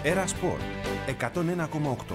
Έρα Σπορ 101,8.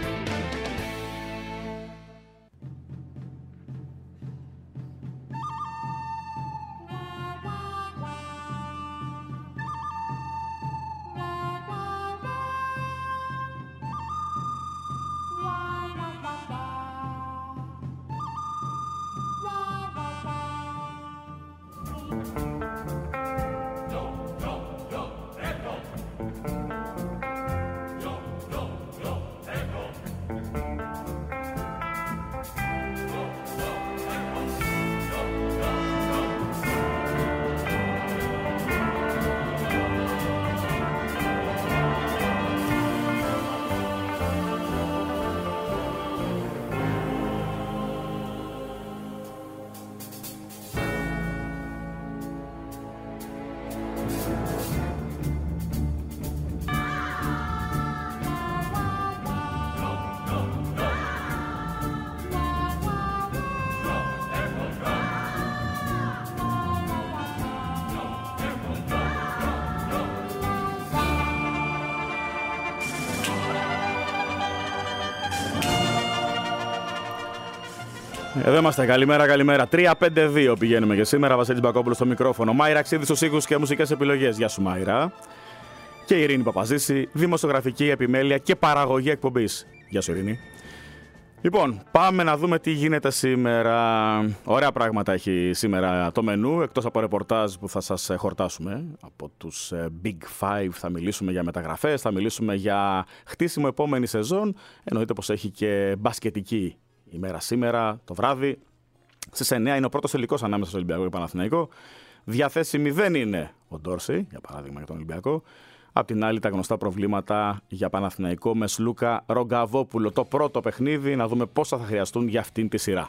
Εδώ είμαστε. Καλημέρα, καλημέρα. 3-5-2 πηγαίνουμε και σήμερα. Βασίλης Μπακόπουλος στο μικρόφωνο. Μάιρα Αξίδη στους ήχους και μουσικές επιλογές. Γεια σου, Μάιρα. Και η Ειρήνη Παπαζήση, δημοσιογραφική επιμέλεια και παραγωγή εκπομπής. Γεια σου, Ειρήνη. Λοιπόν, πάμε να δούμε τι γίνεται σήμερα. Ωραία πράγματα έχει σήμερα το μενού, εκτός από ρεπορτάζ που θα σας χορτάσουμε. Από τους Big Five θα μιλήσουμε για μεταγραφές, θα μιλήσουμε για χτίσιμο επόμενη σεζόν. Εννοείται πως έχει και μπασκετική ημέρα σήμερα το βράδυ. Στις 9 είναι ο πρώτος τελικός ανάμεσα στο Ολυμπιακό και Παναθηναϊκό. Διαθέσιμη δεν είναι ο Ντόρση, για παράδειγμα, για τον Ολυμπιακό. Απ' την άλλη, τα γνωστά προβλήματα για Παναθηναϊκό με Σλούκα Ρογκαβόπουλο. Το πρώτο παιχνίδι, να δούμε πόσα θα χρειαστούν για αυτήν τη σειρά.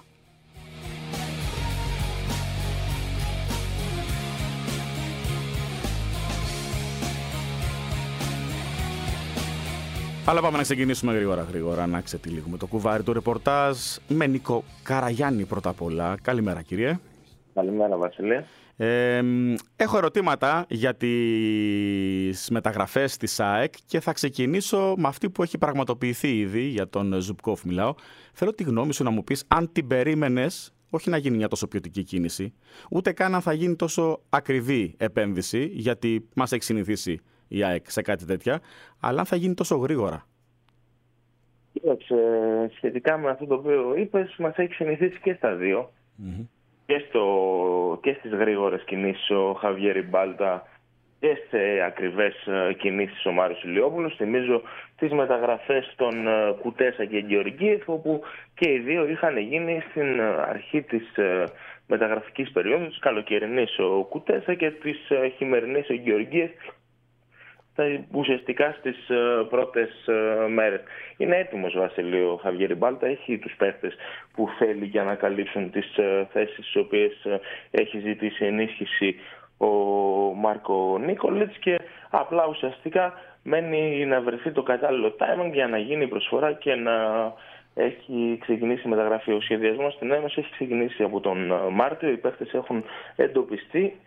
Αλλά πάμε να ξεκινήσουμε γρήγορα, να ξετυλίγουμε το κουβάρι του ρεπορτάζ με Νίκο Καραγιάννη πρώτα απ' όλα. Καλημέρα, κύριε. Καλημέρα, Βασίλη. Έχω ερωτήματα για τις μεταγραφές της ΑΕΚ και θα ξεκινήσω με αυτή που έχει πραγματοποιηθεί ήδη, για τον Ζουμπκόφ μιλάω. Θέλω τη γνώμη σου να μου πεις αν την περίμενες, όχι να γίνει μια τόσο ποιοτική κίνηση, ούτε καν αν θα γίνει τόσο ακριβή επένδυση, γιατί μας έχει συνηθίσει η ΑΕΚ σε κάτι τέτοια, αλλά αν θα γίνει τόσο γρήγορα. Κοίταξε, σχετικά με αυτό το οποίο είπες, μας έχει συνηθίσει και στα δύο. Mm-hmm. Και στις γρήγορες κινήσεις ο Χαβιέρι Μπάλτα και σε ακριβές κινήσεις ο Μάριος Ηλιόπουλος. Θυμίζω τις μεταγραφές των Κουτέσα και Γεωργίεφ, όπου και οι δύο είχαν γίνει στην αρχή της μεταγραφικής περίοδου, της καλοκαιρινής ο Κουτέσα και της χειμερινής ο Γεωργίεφ, ουσιαστικά στις πρώτες μέρες. Είναι έτοιμος ο Βασιλείο ο Χαβιέρι Μπάλτα, έχει τους παίχτες που θέλει για να καλύψουν τις θέσεις στις οποίες έχει ζητήσει ενίσχυση ο Μάρκο Νίκολιτς και απλά ουσιαστικά μένει να βρεθεί το κατάλληλο timing για να γίνει η προσφορά και να έχει ξεκινήσει η μεταγραφή. Ο σχεδιασμός στην Ένωση έχει ξεκινήσει από τον Μάρτιο, οι παίχτες έχουν εντοπιστεί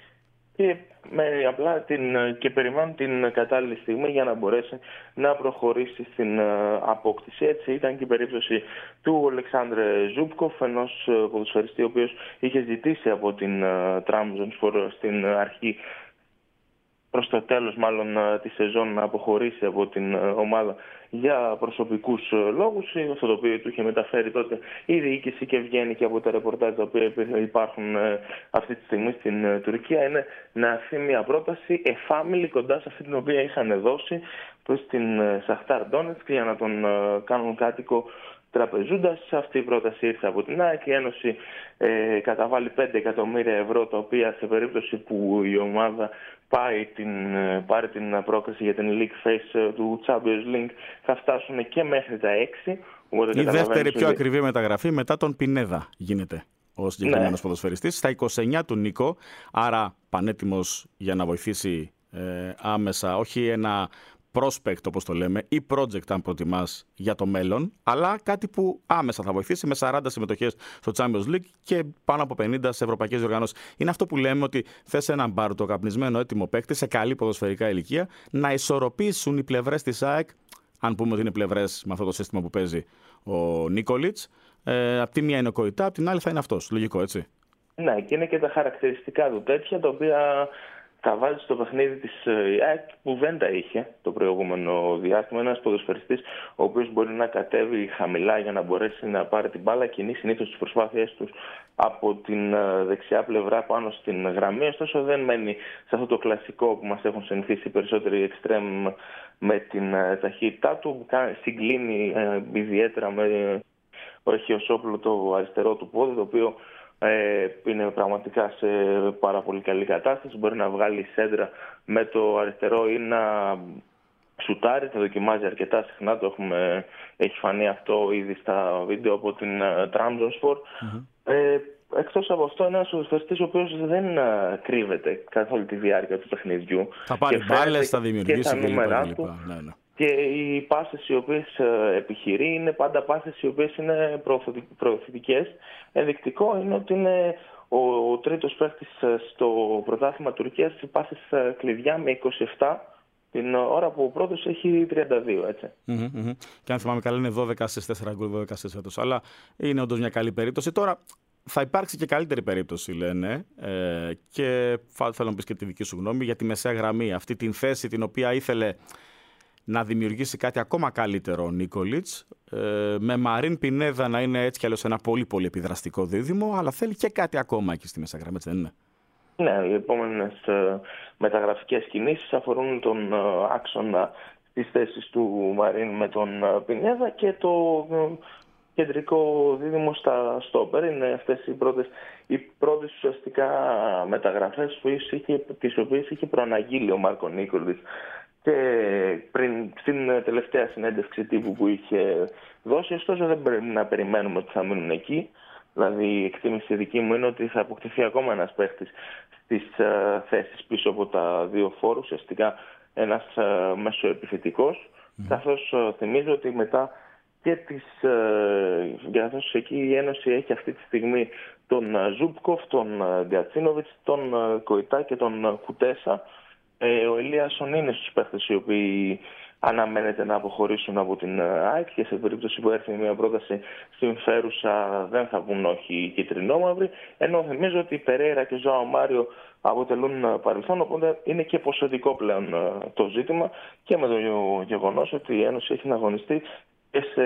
και περιμένουν την κατάλληλη στιγμή για να μπορέσει να προχωρήσει στην απόκτηση. Έτσι ήταν και η περίπτωση του Αλεξάνδρε Ζούμπκοφ, ενός ποδοσφαιριστή ο οποίος είχε ζητήσει από την Τραμζονσπορ στην αρχή, προς το τέλος μάλλον τη σεζόν, να αποχωρήσει από την ομάδα για προσωπικούς λόγους. Αυτό το οποίο του είχε μεταφέρει τότε η διοίκηση και βγαίνει και από τα ρεπορτάζ τα οποία υπάρχουν αυτή τη στιγμή στην Τουρκία, είναι να έρθει μια πρόταση εφάμιλη κοντά σε αυτή την οποία είχαν δώσει προς την Σαχτάρ Ντόνετσκ για να τον κάνουν κάτοικο τραπεζούντας. Αυτή η πρόταση ήρθε από την ΑΕΚ. Η Ένωση καταβάλει 5 εκατομμύρια ευρώ, τα οποία σε περίπτωση που η ομάδα πάρει την πρόκριση για την League Phase του Champions League θα φτάσουν και μέχρι τα 6. Η δεύτερη πιο ακριβή μεταγραφή μετά τον Πινέδα γίνεται ο συγκεκριμένος ποδοσφαιριστής. Στα 29 του Νίκο, άρα πανέτοιμος για να βοηθήσει άμεσα, όχι ένα prospect, όπως το λέμε, ή project αν προτιμάς, για το μέλλον, αλλά κάτι που άμεσα θα βοηθήσει με 40 συμμετοχές στο Champions League και πάνω από 50 σε ευρωπαϊκές διοργανώσεις. Είναι αυτό που λέμε ότι θες έναν μπάρτο καπνισμένο έτοιμο παίκτη σε καλή ποδοσφαιρικά ηλικία, να ισορροπήσουν οι πλευρές της ΑΕΚ, αν πούμε ότι είναι πλευρές με αυτό το σύστημα που παίζει ο Νίκολιτς. Απ' τη μία είναι ο Κοϊτά, απ' την άλλη θα είναι αυτός. Λογικό, έτσι. Ναι, και είναι και τα χαρακτηριστικά του τέτοια, τα οποία θα βάζει στο παιχνίδι της ΑΕΚ που δεν τα είχε το προηγούμενο διάστημα. Ένας ποδοσφαιριστής ο οποίος μπορεί να κατέβει χαμηλά για να μπορέσει να πάρει την μπάλα, κινεί συνήθως τις προσπάθειές τους από την δεξιά πλευρά πάνω στην γραμμή. Ωστόσο δεν μένει σε αυτό το κλασικό που μας έχουν συνηθίσει οι περισσότεροι εξτρέμ με την ταχύτητά του. Συγκλίνει ιδιαίτερα με έχει ως όπλο το αριστερό του πόδι, το οποίο είναι πραγματικά σε πάρα πολύ καλή κατάσταση. Μπορεί να βγάλει σέντρα με το αριστερό ή να σουτάρει. Το δοκιμάζει αρκετά συχνά. Έχει φανεί αυτό ήδη στα βίντεο από την Trabzonspor. Εκτός από αυτό, είναι ένας ποδοσφαιριστής ο οποίος δεν κρύβεται καθ' όλη τη διάρκεια του παιχνιδιού. Θα πάρει μπάλες, θα δημιουργήσει κλπ. Και οι πάσες οι οποίες επιχειρεί είναι πάντα πάσες οι οποίες είναι προωθητικές. Ενδεικτικό είναι ότι είναι ο τρίτος παίκτης στο πρωτάθλημα Τουρκίας σε πάσες κλειδιά με 27, την ώρα που ο πρώτος έχει 32, έτσι. Και αν θυμάμαι καλά είναι 12 στις 4 γκολ, 12 στις φέτος. Αλλά είναι όντως μια καλή περίπτωση. Τώρα θα υπάρξει και καλύτερη περίπτωση, λένε, και θέλω να πεις και τη δική σου γνώμη για τη μεσαία γραμμή. Αυτή την θέση την οποία ήθελε να δημιουργήσει κάτι ακόμα καλύτερο ο Νίκολιτς, με Μαρίν Πινέδα να είναι έτσι κι αλλιώς ένα πολύ πολύ επιδραστικό δίδυμο, αλλά θέλει και κάτι ακόμα εκεί στη μεσαία γραμμή, έτσι δεν είναι? Ναι, οι επόμενες μεταγραφικές κινήσεις αφορούν τον άξονα της θέσης του Μαρίν με τον Πινέδα και το κεντρικό δίδυμο στα στόπερ. Είναι αυτές οι πρώτες ουσιαστικά μεταγραφές τις οποίες είχε προαναγγείλει ο Μάρκο Νίκολιτς και στην τελευταία συνέντευξη τύπου που είχε δώσει. Ωστόσο δεν πρέπει να περιμένουμε ότι θα μείνουν εκεί. Δηλαδή η εκτίμηση δική μου είναι ότι θα αποκτηθεί ακόμα ένας παίχτης στις θέσεις πίσω από τα δύο φόρους, ουσιαστικά ένας μεσοεπιθετικός, καθώς θυμίζω ότι μετά και καθώς εκεί η Ένωση έχει αυτή τη στιγμή τον Ζούπκοφ, τον Γκατσίνοβιτς, τον Κοϊτά και τον Κουτέσα. Ο Ελίασον είναι στους παίχτες οι οποίοι αναμένεται να αποχωρήσουν από την ΑΕΚ και σε περίπτωση που έρθει μια πρόταση συμφέρουσα δεν θα πούν όχι κυτρινόμαυροι, ενώ θυμίζω ότι η Περέιρα και ο Ζωάο Μάριο αποτελούν παρελθόν, οπότε είναι και ποσοτικό πλέον το ζήτημα και με το γεγονός ότι η Ένωση έχει να αγωνιστεί και σε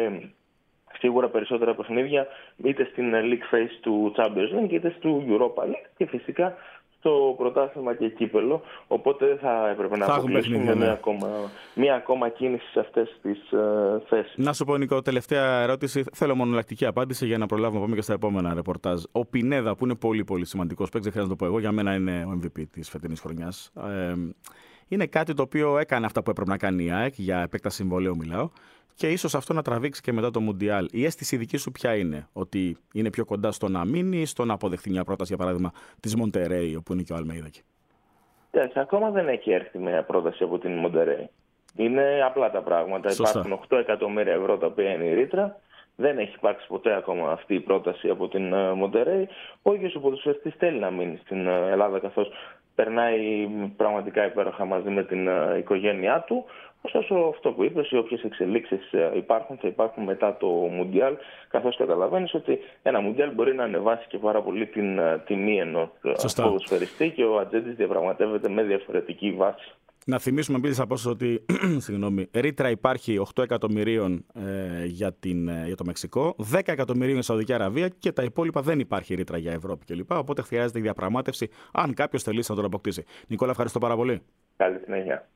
σίγουρα περισσότερα παιχνίδια είτε στην League Phase του Champions League είτε του Europa League και φυσικά στο πρωτάθλημα και κύπελο, οπότε δεν θα έπρεπε να αποκλείσουμε μία ακόμα κίνηση σε αυτές τις θέσεις. Να σου πω, Νικό, τελευταία ερώτηση. Θέλω μονολακτική απάντηση για να προλάβουμε να πάμε και στα επόμενα ρεπορτάζ. Ο Πινέδα, που είναι πολύ πολύ σημαντικός παίκτης, δεν χρειάζεται να το πω εγώ, για μένα είναι ο MVP της φετινής χρονιάς. Είναι κάτι το οποίο έκανε αυτά που έπρεπε να κάνει η ΑΕΚ, για επέκταση συμβολαίου μιλάω, και ίσως αυτό να τραβήξει και μετά το Μουντιάλ. Η αίσθηση δική σου ποια είναι? Ότι είναι πιο κοντά στο να μείνει ή στο να αποδεχθεί μια πρόταση, για παράδειγμα, της Μοντερέι, όπου είναι και ο Αλμέιδα εκεί? Ακόμα δεν έχει έρθει μια πρόταση από την Μοντερέι. Είναι απλά τα πράγματα. Σωστά. Υπάρχουν 8 εκατομμύρια ευρώ τα οποία είναι η ρήτρα. Δεν έχει υπάρξει ποτέ ακόμα αυτή η πρόταση από την Μοντερέι. Ο ίδιος ο ποδοσφαιριστής θέλει να μείνει στην Ελλάδα, καθώς περνάει πραγματικά υπέροχα μαζί με την οικογένειά του. Ωστόσο, αυτό που είπες, οι όποιες εξελίξεις υπάρχουν, θα υπάρχουν μετά το Μουντιάλ, καθώς καταλαβαίνεις ότι ένα Μουντιάλ μπορεί να ανεβάσει και πάρα πολύ την τιμή ενός ποδοσφαιριστή και ο ατζέντης διαπραγματεύεται με διαφορετική βάση. Να θυμίσουμε επίσης από όσο ότι ρήτρα υπάρχει 8 εκατομμυρίων για το Μεξικό, 10 εκατομμυρίων για Σαουδική Αραβία και τα υπόλοιπα δεν υπάρχει ρήτρα για Ευρώπη κλπ. Οπότε χρειάζεται η διαπραγμάτευση αν κάποιος θελήσει να τον αποκτήσει. Νικόλα, ευχαριστώ πάρα πολύ. Καλή συνέχεια.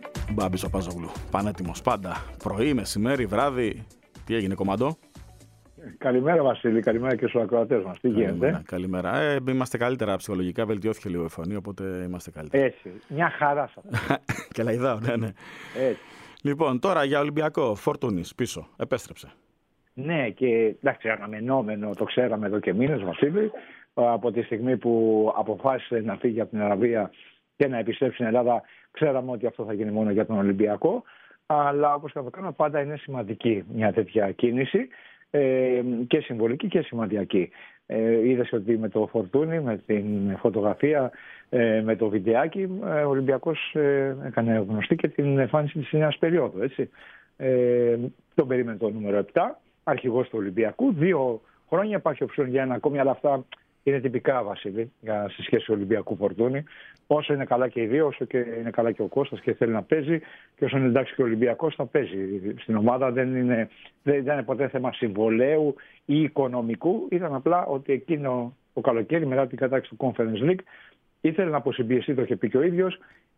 Μπάμπης Παπαζόγλου, πανέτοιμος πάντα. Πρωί, μεσημέρι, βράδυ. Τι έγινε, κομμάντο? Καλημέρα Βασίλη, καλημέρα και στους ακροατές μας. Τι γίνεται? Καλημέρα. Είμαστε καλύτερα ψυχολογικά, βελτιώθηκε λίγο η φωνή, οπότε είμαστε καλύτερα. Έτσι, μια χαρά σας. Και λαϊδάω, ναι. Έτσι. Λοιπόν, τώρα για Ολυμπιακό, Φορτούνης πίσω, επέστρεψε. Ναι, και εντάξει, αναμενόμενο, το ξέραμε εδώ και μήνες, Βασίλη, από τη στιγμή που αποφάσισε να φύγει από την Αραβία και να επιστρέψει στην Ελλάδα, ξέραμε ότι αυτό θα γίνει μόνο για τον Ολυμπιακό. Αλλά όπως καταλαβαίνω, πάντα είναι σημαντική μια τέτοια κίνηση, και συμβολική και σημαντική. Είδες ότι με το Φορτούνι, με την φωτογραφία, με το βιντεάκι, ο Ολυμπιακός έκανε γνωστή και την εμφάνιση της νέας περίοδου. Έτσι. Τον περίμενε το νούμερο 7, αρχηγός του Ολυμπιακού. 2 χρόνια υπάρχει οψιόν για ένα ακόμη, αλλά αυτά είναι τυπικά, Βασίλη, στη σχέση Ολυμπιακού Φορτούνι. Όσο είναι καλά και οι δύο, όσο και είναι καλά και ο Κώστας και θέλει να παίζει, και όσο είναι εντάξει και ο Ολυμπιακός θα παίζει στην ομάδα. Δεν είναι ποτέ θέμα συμβολέου ή οικονομικού. Ήταν απλά ότι εκείνο το καλοκαίρι, μετά την κατάκτηση του Conference League, ήθελε να αποσυμπιεστεί, το είχε πει και ο ίδιος.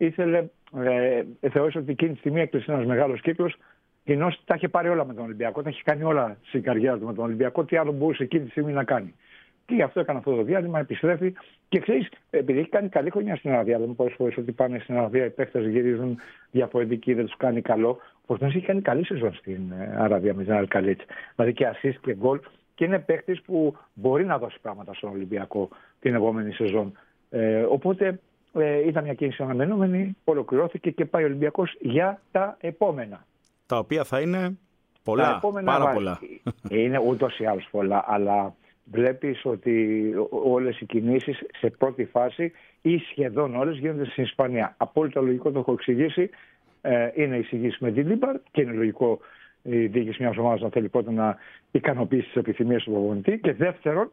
Θεώρησε ότι εκείνη τη στιγμή έκλεισε ένας μεγάλος κύκλος. Κοινώς τα είχε πάρει όλα με τον Ολυμπιακό, τα είχε κάνει όλα στην καριέρα του με τον Ολυμπιακό. Τι άλλο μπορούσε εκείνη τη στιγμή να κάνει? Και γι' αυτό έκανε αυτό το διάλειμμα, επιστρέφει. Και ξέρεις, επειδή έχει κάνει καλή χρονιά στην Αραβία, δεν μου πολλές φορές ότι πάνε στην Αραβία, οι παίχτες γυρίζουν διαφορετικοί, δεν τους κάνει καλό. Ο Φορτούνης έχει κάνει καλή σεζόν στην Αραβία με την Αλκαλίτ. Δηλαδή και assist και γκολ. Και είναι παίχτης που μπορεί να δώσει πράγματα στον Ολυμπιακό την επόμενη σεζόν. Οπότε ήταν μια κίνηση αναμενόμενη, ολοκληρώθηκε και πάει ο Ολυμπιακός για τα επόμενα. Τα οποία θα είναι πολλά, πάρα πολλά. Είναι ούτως ή άλλως πολλά, αλλά βλέπεις ότι όλες οι κινήσεις σε πρώτη φάση ή σχεδόν όλες γίνονται στην Ισπανία. Απόλυτα λογικό, το έχω εξηγήσει. Είναι εισηγήσει με την Λίμπαρ και είναι λογικό η διοίκηση μιας ομάδας να θέλει πρώτα να ικανοποιήσει τις επιθυμίες του προπονητή. Και δεύτερον,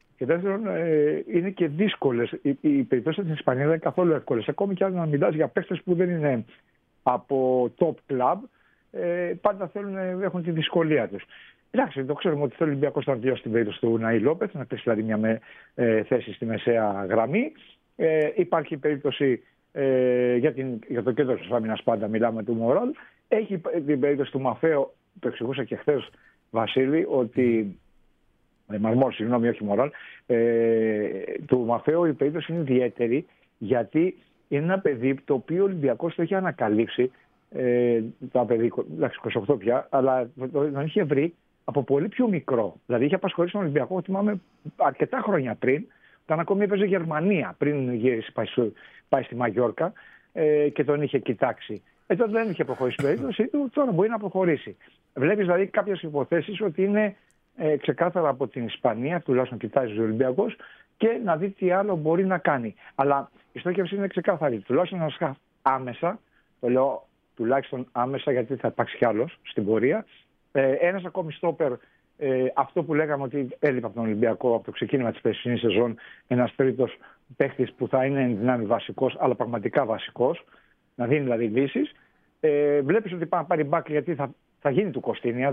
είναι και δύσκολες. Οι περιπτώσεις στην Ισπανία δεν είναι καθόλου εύκολες. Ακόμη και αν να μιλάς για παίκτες που δεν είναι από top club, πάντα έχουν τη δυσκολία τους. Εντάξει, το ξέρουμε ότι θέλει ο Ολυμπιακός να βιώσει την περίπτωση του Ναή Λόπεθ, να πέσει δηλαδή μια θέση στη μεσαία γραμμή. Υπάρχει περίπτωση για το κέντρο της άμυνας, πάντα μιλάμε του Μοράλ. Έχει την περίπτωση του Μαφέο, το εξηγούσα και χθες, Βασίλη, ότι. Μαρμόρ, συγγνώμη, όχι Μοράλ. Του Μαφέο η περίπτωση είναι ιδιαίτερη, γιατί είναι ένα παιδί το οποίο ο Ολυμπιακός το έχει ανακαλύψει. Το παιδί, 28 πια, αλλά τον είχε βρει από πολύ πιο μικρό. Δηλαδή είχε απασχολήσει τον Ολυμπιακό, θυμάμαι, αρκετά χρόνια πριν, όταν ακόμη έπαιζε Γερμανία, πριν γύρισε, πάει στη Μαγιόρκα, και τον είχε κοιτάξει. Τότε δεν είχε προχωρήσει την περίπτωση του, τώρα μπορεί να προχωρήσει. Βλέπεις δηλαδή κάποιες υποθέσεις ότι είναι ξεκάθαρα από την Ισπανία, τουλάχιστον κοιτάζει ο Ολυμπιακός, και να δει τι άλλο μπορεί να κάνει. Αλλά η στόχευση είναι ξεκάθαρη. Τουλάχιστον να σκάφει άμεσα, το λέω τουλάχιστον άμεσα γιατί θα υπάρξει κι άλλος στην πορεία. Ένας ακόμη στόπερ, αυτό που λέγαμε ότι έλειπε από τον Ολυμπιακό από το ξεκίνημα της περσινής σεζόν, ένας τρίτος παίχτης που θα είναι εν δυνάμει βασικός, αλλά πραγματικά βασικός, να δίνει δηλαδή λύσεις. Βλέπεις ότι πάει να πάρει μπακ, γιατί θα γίνει του Κωστίνια.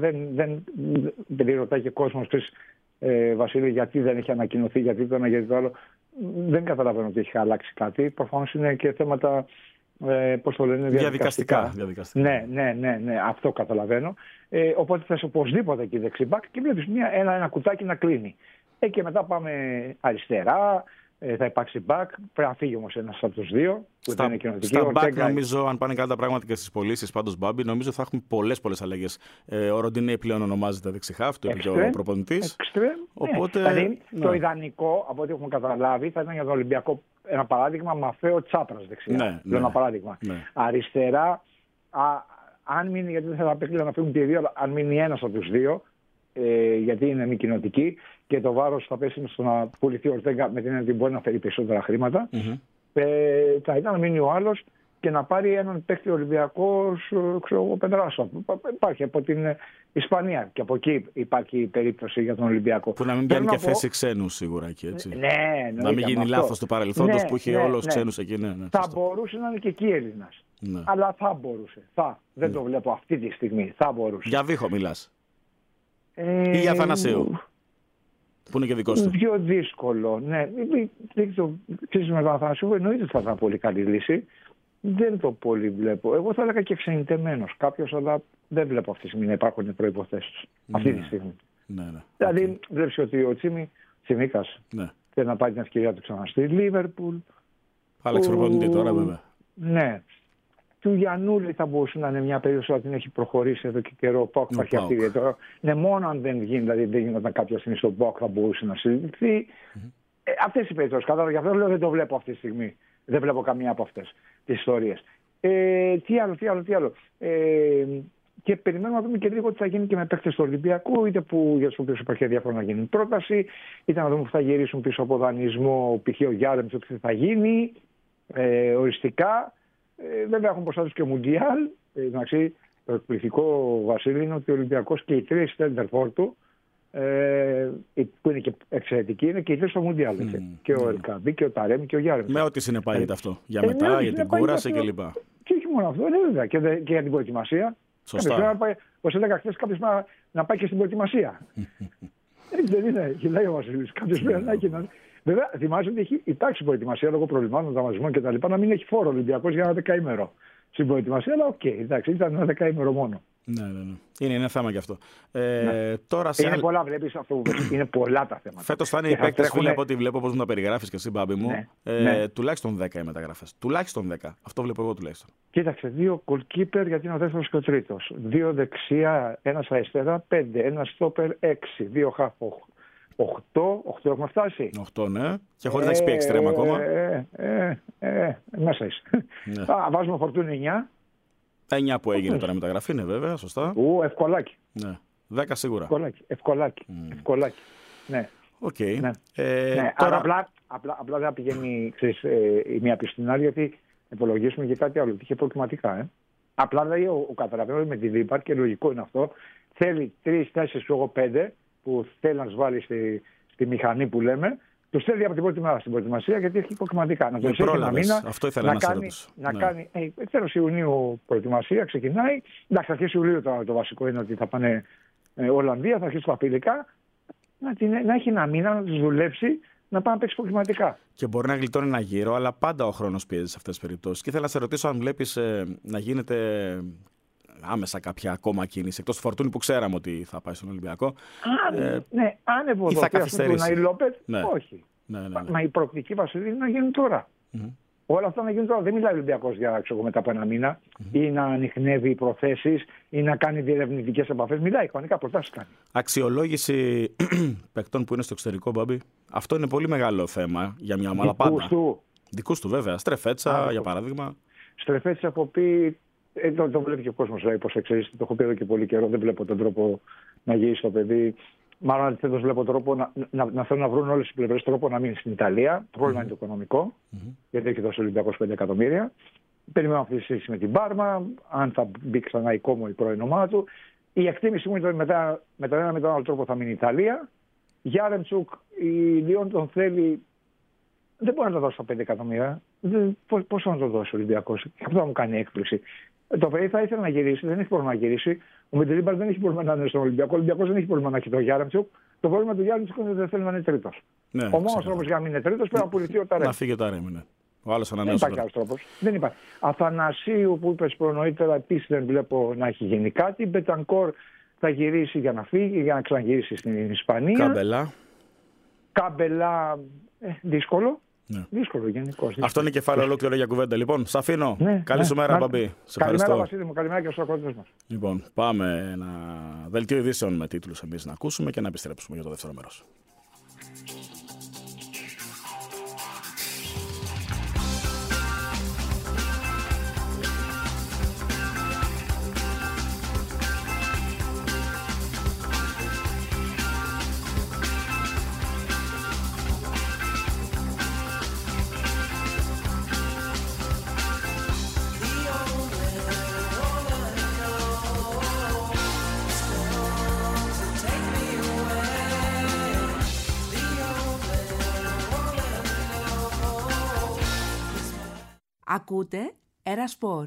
Δεν ρωτάει και κόσμος, Βασίλη, γιατί δεν έχει ανακοινωθεί, γιατί το ένα, γιατί το άλλο. Δεν καταλαβαίνω ότι έχει αλλάξει κάτι. Προφανώς είναι και θέματα, πώς το λένε, διαδικαστικά. Ναι, αυτό καταλαβαίνω. Οπότε θα είσαι οπωσδήποτε εκεί δεξιμπάκ και βλέπεις ένα κουτάκι να κλείνει. Και μετά πάμε αριστερά. Θα υπάρξει μπακ. Πρέπει να φύγει όμως ένας από τους δύο. Στα μπακ, νομίζω, αν πάνε καλά τα πράγματα και στις πωλήσεις, πάντως Μπάμπη, νομίζω θα έχουμε πολλές αλλαγές. Ο Ροντινέι πλέον ονομάζεται δεξιχάφ, το είπε ο προπονητής. Οπότε, δηλαδή, το ιδανικό, από ό,τι έχουμε καταλάβει, θα ήταν για τον Ολυμπιακό ένα παράδειγμα Μαφέο Τσάπρας δεξιά. Ένα παράδειγμα. Αριστερά, αν μείνει, γιατί δεν θα απέκλεινα να φύγουν και οι δύο, αλλά αν μείνει ένας από τους δύο, γιατί είναι μη κοινοτική και το βάρος θα πέσει στο να πουληθεί ο Ορτέγκα, με την έννοια ότι μπορεί να φέρει περισσότερα χρήματα, θα ήταν να μείνει ο άλλος και να πάρει έναν παίκτη Ολυμπιακός, Πεντράσο. Υπάρχει από την Ισπανία και από εκεί υπάρχει περίπτωση για τον Ολυμπιακό. Που να μην πιάνει και θέση ξένους σίγουρα εκεί, έτσι. Ναι, να μην γίνει λάθος του παρελθόντος που είχε όλους ξένους εκεί. Θα μπορούσε να είναι και εκεί Έλληνας. Αλλά θα μπορούσε. Δεν το βλέπω αυτή τη στιγμή. Θα μπορούσε. Για Βίχο μιλάς? Ή για Αθανασίου, που είναι και δικός του? Πιο δύσκολο, ναι. Ξέρεις, με τον Αθανασίου εννοείται ότι θα ήταν πολύ καλή λύση. Δεν το πολύ βλέπω. Εγώ θα έλεγα και ξενιτεμένος κάποιος, αλλά δεν βλέπω αυτή τη στιγμή να υπάρχουν προϋποθέσεις. Αυτή τη στιγμή. Ναι. Δηλαδή, βλέπεις ότι ο Τσιμίκας θέλει να πάρει την ευκαιρία του ξανά στη Λίβερπουλ. Άλλαξε προπονητή τώρα, βέβαια. Ναι. Του Γιαννούλη θα μπορούσε να είναι μια περίοδος που την έχει προχωρήσει εδώ και καιρό. Ο ΠΑΟΚ θα αυτή τώρα. Ναι, μόνο αν δεν γίνει, δηλαδή δεν γινόταν κάποια στιγμή στον ΠΑΟΚ θα μπορούσε να συζητηθεί. Αυτές οι περιπτώσεις. Κατάλαβα, γι' αυτό λέω δεν το βλέπω αυτή τη στιγμή. Δεν βλέπω καμία από αυτές τις ιστορίες. Τι άλλο. Και περιμένουμε να δούμε και λίγο τι θα γίνει και με παίκτες του Ολυμπιακού, είτε που για τους οποίους υπάρχει ενδιαφέρον να γίνει πρόταση, είτε να δούμε που θα γυρίσουν πίσω από δανεισμό, π.χ. ο Γιάρεμτσουκ, τι θα γίνει οριστικά. Βέβαια έχουν μπροστά τους και Μουντιάλ. Εντάξει, το εκπληκτικό, Βασίλη, είναι ότι ο Ολυμπιακός και οι τρεις στέντερφορ του, που είναι και εξαιρετικοί, είναι και οι τρεις στο Μουντιάλ. Και ο Ελκαμπή και ο Ταρέμι και ο Γιάρεμτσουκ. Με ό,τι συνεπάγεται αυτό. Για μετά, για την κούραση κλπ. Και όχι μόνο αυτό, βέβαια. Και για την προετοιμασία. Σωστά. Όπως έλεγα χθες, κάποιος να πάει και στην προετοιμασία. Δεν είναι, γελάει ο Βασίλης. Κάποιος πρέπει να έχει. Βέβαια, θυμάσαι ότι έχει υπάρξει προετοιμασία λόγω προβλημάτων, δραματισμών κτλ. Να μην έχει φόρο ο Ολυμπιακός για ένα δεκαήμερο στην προετοιμασία, αλλά εντάξει, ήταν ένα δεκαήμερο μόνο. Ναι. Είναι ένα θέμα κι αυτό. Τώρα είναι πολλά, βλέπεις αυτό που είναι πολλά τα θέματα. Φέτος θα είναι οι παίκτες, φίλε, από ό,τι βλέπω, όπως μου τα περιγράφεις και εσύ, Μπάμπη μου. Τουλάχιστον 10 οι μεταγραφές. Τουλάχιστον 10. Αυτό βλέπω εγώ τουλάχιστον. Κοίταξε, 2 goalkeeper γιατί είναι ο δεύτερος και ο τρίτος. 2 δεξιά, 1 αριστερά, 5. 1 στόπερ, 6. 2 half, 8 έχουμε φτάσει. 8, ναι. Και χωρίς να έχεις πει εξτρέμ ακόμα. Μέσα είσαι. Βάζουμε Φορτούνι 9. 9 που έγινε τώρα μεταγραφή, είναι βέβαια, σωστά. Ευκολάκι. Ναι. 10 σίγουρα. Ευκολάκι. Ναι. Οκ. Ναι. Τώρα... Απλά δεν πηγαίνει η μία πίσω στην άλλη, γιατί υπολογίσουμε και κάτι άλλο. Είχε προκριματικά. Απλά δηλαδή ο καταλαβαίνω με τη Δίπαρ και λογικό είναι αυτό. Θέλει 3, 4, 5 που θέλει να του βάλει στη μηχανή που λέμε. Του στέλνει από την πρώτη μέρα στην προετοιμασία γιατί έχει υποκριματικά. Να του έχει ένα μήνα. Αυτό ήθελα να κάνει. Τέλος Ιουνίου προετοιμασία ξεκινάει. Εντάξει, αρχές Ιουλίου το βασικό είναι ότι θα πάνε Ολλανδία, θα αρχίσει τα απειλικά. Να έχει ένα μήνα να του δουλέψει να πάνε να παίξει υποκριματικά. Και μπορεί να γλιτώνει ένα γύρο, αλλά πάντα ο χρόνος πιέζει σε αυτές τις περιπτώσεις. Και ήθελα να σε ρωτήσω αν βλέπεις να γίνεται άμεσα κάποια ακόμα κίνηση, εκτός του Φορτούνι που ξέραμε ότι θα πάει στον Ολυμπιακό. Ναι, αν ευοδοθεί του Ναϊ Λόπετ, όχι. Ναι. Μα η προοπτική, Βασίλη, είναι να γίνουν τώρα. Όλα αυτά να γίνουν τώρα. Δεν μιλάει ο Ολυμπιακός για μετά από ένα μήνα ή να ανιχνεύει προθέσεις ή να κάνει διερευνητικές επαφές. Μιλάει, κανονικά προτάσεις κάνει. Αξιολόγηση παικτών που είναι στο εξωτερικό, Μπάμπη. Αυτό είναι πολύ μεγάλο θέμα για μια ομάδα πάντα. Δικούς του, βέβαια. Στρεφέτσα, για παράδειγμα. Στρεφέτσα, έχω πει. Το βλέπει και ο κόσμος, δηλαδή, πώς εξελίσσεται. Το έχω πει εδώ και πολύ καιρό. Δεν βλέπω τον τρόπο να γυρίσει το παιδί. Μάλλον αντιθέτως βλέπω τρόπο να θέλουν να βρουν όλες οι πλευρές τρόπο να μείνει στην Ιταλία. Το πρόβλημα είναι το οικονομικό, γιατί έχει δώσει ο Ολυμπιακός 5 εκατομμύρια. Περιμένω αυτή τη συζήτηση με την Πάρμα, αν θα μπει ξανά η Κόμο η πρώην ομάδα του. Η εκτίμηση μου είναι ότι με τον ένα με τον άλλο τρόπο θα μείνει η Ιταλία. Γιάρεμτσουκ, η Λιόν τον θέλει. Δεν μπορεί να το δώσει τα 5 εκατομμύρια. Πώς να το δώσει ο Ολυμπιακός. Αυτό θα μου κάνει έκπληξη. Το παιδί θα ήθελε να γυρίσει, δεν έχει πρόβλημα να γυρίσει. Ο Μεντελίμπαρ δεν έχει πρόβλημα να είναι στον Ολυμπιακό. Ο Ολυμπιακός δεν έχει πρόβλημα να έχει τον Γιάρεμτσουκ. Το πρόβλημα του Γιάρεμτσουκ είναι ότι δεν θέλει να είναι τρίτος. Ναι, ο μόνος τρόπος για να μην είναι τρίτος πρέπει να πουληθεί ο Ταρέμι. Να φύγει ο Ταρέμι, ναι. Ο άλλος ανανέωσε. Δεν υπάρχει άλλος τρόπος. Δεν υπάρχει. Αθανασίου που είπες προνόητερα επίσης δεν βλέπω να έχει γίνει κάτι. Μπετανκόρ θα γυρίσει για να φύγει, για να ξαναγυρίσει στην Ισπανία. Κάμπελα. Δύσκολο. Ναι. Δύσκολο γενικώς. Αυτό είναι κεφάλαιο ολόκληρο για κουβέντα. Λοιπόν, σ' αφήνω. Καλή σου μέρα, Μπαμπή. Σε καλημέρα, Βασίλη μου. Καλημέρα και στους ακροατές μας. Λοιπόν, πάμε ένα δελτίο ειδήσεων με τίτλους εμείς να ακούσουμε και να επιστρέψουμε για το δεύτερο μέρος. Ακούτε Ερασπορ.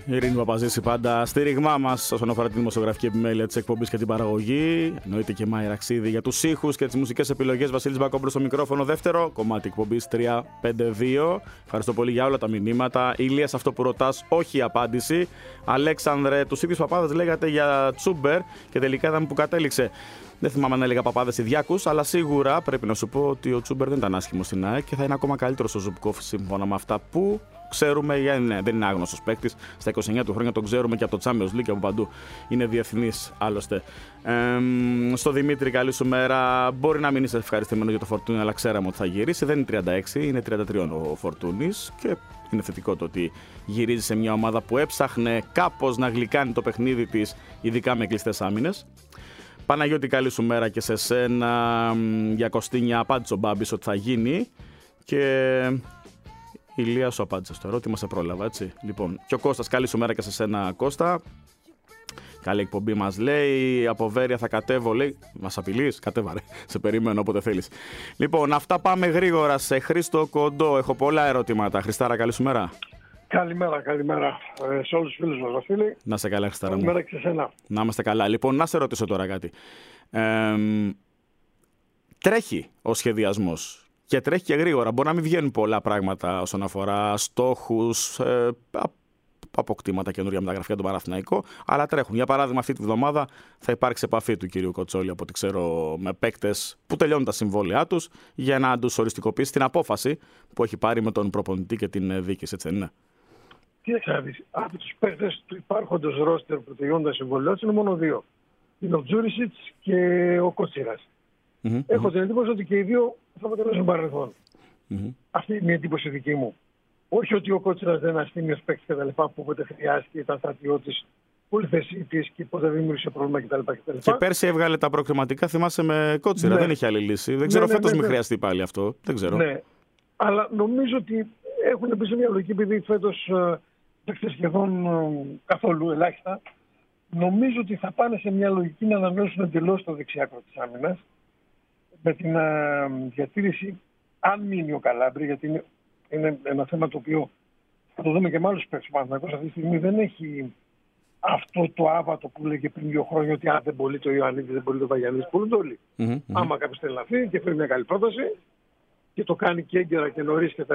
Η Ειρήνη Παπαζήση πάντα στήριγμά μας όσον αφορά τη δημοσιογραφική επιμέλεια της εκπομπής και την παραγωγή. Εννοείται και Μάη Ραξίδη για τους ήχους και τις μουσικές επιλογές. Βασίλης Μπακόπουλος στο μικρόφωνο. Δεύτερο κομμάτι εκπομπής 352. Ευχαριστώ πολύ για όλα τα μηνύματα. Ηλίας, αυτό που ρωτάς, όχι η απάντηση. Αλέξανδρε, τους ίδιους παπάδες λέγατε για Τσούμπερ και τελικά είδαμε που κατέληξε. Δεν θυμάμαι αν έλεγα παπάδες Ιδιάκους, αλλά σίγουρα πρέπει να σου πω ότι ο Τσούμπερ δεν ήταν άσχημος στην ΑΕΚ και θα είναι ακόμα καλύτερος ο Ζουμπκόφ σύμφωνα με αυτά που ξέρουμε. Δεν είναι άγνωστος παίκτης. Στα 29 του χρόνια τον ξέρουμε και από το Champions League και από παντού. Είναι διεθνής άλλωστε. Στο Δημήτρη, καλή σου μέρα. Μπορεί να μην είσαι ευχαριστημένο για το Φορτούνι, αλλά ξέραμε ότι θα γυρίσει. Δεν είναι 36, είναι 33 ο Φορτούνης και είναι θετικό το ότι γυρίζει σε μια ομάδα που έψαχνε κάπως να γλυκάνει το παιχνίδι της, ειδικά με κλειστές άμυνες. Παναγιώτη, καλή σου μέρα και σε σένα. Για Κωστίνια απάντησε ο Μπάμπης ότι θα γίνει. Και Ηλία, σου απάντησε στο ερώτημα, σε πρόλαβα, έτσι. Λοιπόν, και ο Κώστας, καλή σου μέρα και σε σένα, Κώστα. Καλή εκπομπή μας λέει. Από Βέρεια θα κατέβω, λέει. Μας απειλείς, κατέβα ρε. Σε περιμένω όποτε θέλεις. Λοιπόν, αυτά, πάμε γρήγορα σε Χρήστο Κοντό. Έχω πολλά ερωτήματα. Χριστάρα, καλή σου μέρα. Καλημέρα, καλημέρα σε όλους τους φίλους μας, Βασίλη. Να σε καλά, Χριστάρα μου. Καλημέρα και σε σένα. Να είμαστε καλά. Λοιπόν, να σε ρωτήσω τώρα κάτι. Τρέχει ο σχεδιασμός και τρέχει και γρήγορα. Μπορεί να μην βγαίνουν πολλά πράγματα όσον αφορά στόχους, αποκτήματα καινούργια με τα γραφεία του Παναθηναϊκού, αλλά τρέχουν. Για παράδειγμα, αυτή τη βδομάδα θα υπάρξει επαφή του κυρίου Κοτσόλη, από ό,τι ξέρω, με παίκτες που τελειώνουν τα συμβόλαιά τους για να τους οριστικοποιήσει την απόφαση που έχει πάρει με τον προπονητή και την διοίκηση, έτσι δεν είναι? Κοίταξε να δεις, από τους παίκτες του υπάρχοντος ρόστερ που τελειώνουν τα συμβόλαιά τους είναι μόνο δύο. Είναι ο Τζούρισιτς και ο Κότσιρας. Έχω την εντύπωση ότι και οι δύο θα αποτελέσουν παρελθόν. Αυτή είναι η εντύπωση δική μου. Όχι ότι ο Κότσιρας δεν είναι αστήμιος παίκτης και τα λοιπά, που όποτε χρειάστηκε ήταν στρατιώτης, πολυθεσίτης και ποτέ δημιούργησε πρόβλημα κτλ. Και πέρσι έβγαλε τα προκριματικά, θυμάσαι, με Κότσιρα. Ναι. Δεν είχε άλλη λύση. Δεν ξέρω φέτος μην χρειαστεί πάλι αυτό. Δεν ξέρω. Ναι. Αλλά νομίζω ότι έχουν μπει σε μια λογική, επειδή φέτος παίκτες σχεδόν καθόλου, ελάχιστα. Νομίζω ότι θα πάνε σε μια λογική να ανανεώσουν εντελώς το δεξιάκρο της άμυνας με την διατήρηση, αν μείνει ο Καλάμπρη, γιατί είναι ένα θέμα το οποίο θα το δούμε και με άλλους παίκτες. Ο Παναθηναϊκός αυτή τη στιγμή δεν έχει αυτό το άβατο που λέγε πριν 2 χρόνια ότι δεν μπορεί το Ιωαννίδη, δεν μπορεί το Βαγιανίδη, μπορούν το όλοι. Άμα κάποιος θέλει να φύγει και φέρει μια καλή πρόταση και το κάνει και έγκαιρα και νωρίς κτλ.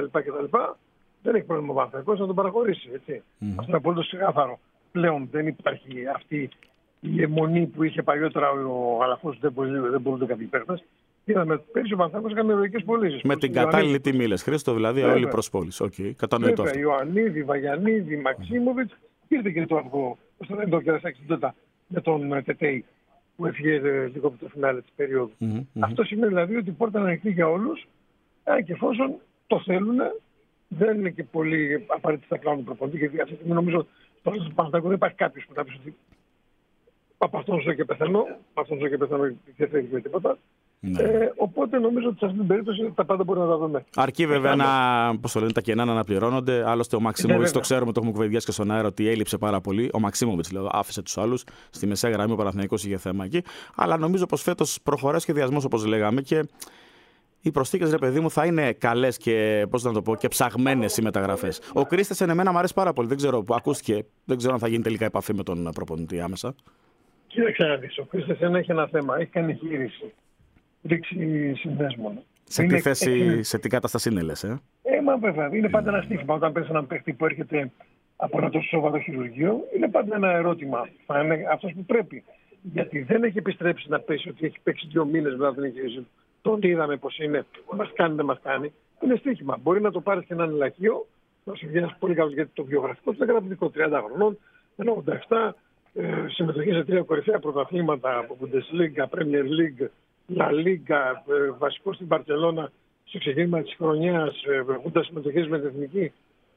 Δεν έχει πρόβλημα ο Παναθηναϊκός να τον παραχωρήσει. Αυτό είναι απολύτως ξεκάθαρο. Πλέον δεν υπάρχει αυτή η αιμονή που είχε παλιότερα ο Αλαφός, δεν μπορούν κάποιοι παίκτες. Είδαμε πέρυσι ο Παναθηναϊκός έκανε ευρωπαϊκές πωλήσεις. Με την κατάλληλη τιμή, λες, Χρήστο, δηλαδή όλη προσπόληση. Okay, κατανοητό αυτό. Ιωαννίδη, Βαγιανίδη, Μαξίμοβιτς, ήρθε και το αργό στο Ρέντο και με τον Τετέι που έφυγε λίγο από το φινάλε της περίοδου. Αυτό σημαίνει δηλαδή ότι η πόρτα είναι ανοιχτή για όλους, και εφόσον το θέλουν, δεν είναι και πολύ απαραίτητα να κάνουν προπονητή, γιατί αυτή τη στιγμή νομίζω στο Παναθηναϊκό δεν υπάρχει κάποιος που θα πει ότι από αυτόν ζω και πεθαίνω, δεν θα έχει τίποτα. Οπότε νομίζω ότι σε αυτή την περίπτωση τα πάντα μπορεί να τα δούμε. Αρκεί βέβαια τα κενά να αναπληρώνονται. Άλλωστε ο Μαξίμοβιτς, το ξέρουμε, το έχουμε κουβεντιάσει και στον αέρα, ότι έλειψε πάρα πολύ. Ο Μαξίμοβιτς άφησε τους άλλους. Στη μεσαία γραμμή ο Παναθηναϊκός είχε θέμα εκεί. Αλλά νομίζω πως φέτος προχωράει ο σχεδιασμός, όπως λέγαμε, και οι προσθήκες, ρε παιδί μου, θα είναι καλές και, πώς να το πω, και ψαγμένες οι μεταγραφές. Ο Κρίστεσεν εμένα μου αρέσει πάρα πολύ. Δεν ξέρω, ακούστηκε, δεν ξέρω αν θα γίνει τελικά επαφή με τον προπονητή άμεσα. Κοίταξε να δεις, ο Κρίστεσεν έχει ένα θέμα. Έχει κάνει γύριση. Ρίξει συνδέσμονα. Σε τι θέση, σε τι κατάσταση είναι, λες, Μα βέβαια, είναι πάντα ένα στοίχημα. Όταν παίρνει έναν παίχτη που έρχεται από ένα τόσο σοβαρό χειρουργείο, είναι πάντα ένα ερώτημα. Θα είναι αυτός που πρέπει. Γιατί δεν έχει επιστρέψει να πέσει, ότι έχει παίξει 2 μήνες μετά την εγχείρηση. Τον είδαμε πως είναι, μας κάνει, δεν μας κάνει. Είναι στοίχημα. Μπορεί να το πάρει και να είναι λαχείο, να σου βγαίνει πολύ καλό, γιατί το βιογραφικό του είναι καταπληκτικό. 30 χρονών, 1,87, συμμετοχή σε 3 κορυφαία πρωταθλήματα από Bundesliga, Premier League, La Liga, βασικό στην Μπαρτσελώνα στο ξεκίνημα της χρονιάς, έχοντας συμμετοχές με την εθνική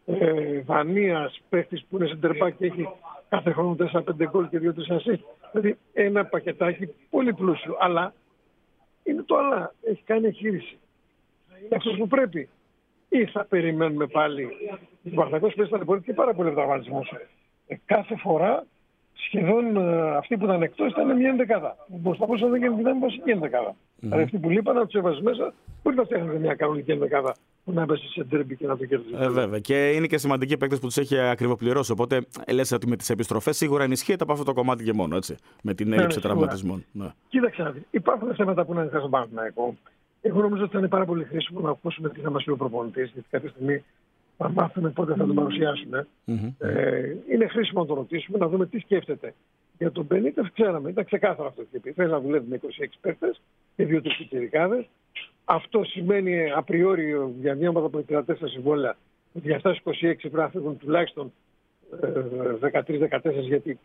Δανίας, παίχτης που είναι center back και έχει κάθε χρόνο 4-5 γκολ και 2-3 assist. Δηλαδή ένα πακετάκι πολύ πλούσιο, αλλά είναι το αλλά. Έχει κάνει εγχείρηση. Είναι αυτός που πρέπει. Ή θα περιμένουμε πάλι. Ο Παναθηναϊκός παίζει ταλαιπωρείται και πάρα πολύ τραυματισμούς. Κάθε φορά σχεδόν αυτοί που ήταν εκτός ήταν μια ενδεκάδα. Προσπαθούσαν να δεν ήταν βασική ενδεκάδα. Δηλαδή αυτοί που λείπαν να τους έβαζες μέσα, μπορεί να φτιάχνετε μια κανονική ενδεκάδα που να μπέσει σε ντέρμπι και να το κερδίσει. Βέβαια. Και είναι και σημαντικοί παίκτες που τους έχει ακριβοπληρώσει. Οπότε λες ότι με τις επιστροφές σίγουρα ενισχύεται από αυτό το κομμάτι και μόνο, έτσι. Με την έλλειψη τραυματισμών. Ναι. Κοίταξε, υπάρχουν θέματα που είναι στον Παναθηναϊκό. Εγώ νομίζω ότι θα είναι πάρα πολύ χρήσιμο να ακούσουμε τι θα μας πει ο προπονητής, γιατί κάποια στιγμή θα μάθουμε πότε θα τον παρουσιάσουμε. Είναι χρήσιμο να τον ρωτήσουμε, να δούμε τι σκέφτεται. Για τον Μπενίτεφ ξέραμε, ήταν ξεκάθαρο αυτό που είπε. Θέλει να δουλεύει με 26 παίκτες και 2-3 πιτσιρικάδες. Αυτό σημαίνει απριόριο για μια ομάδα που έχει 34 συμβόλαια ότι για αυτά 26 πρέπει να φύγουν τουλάχιστον 13-14, γιατί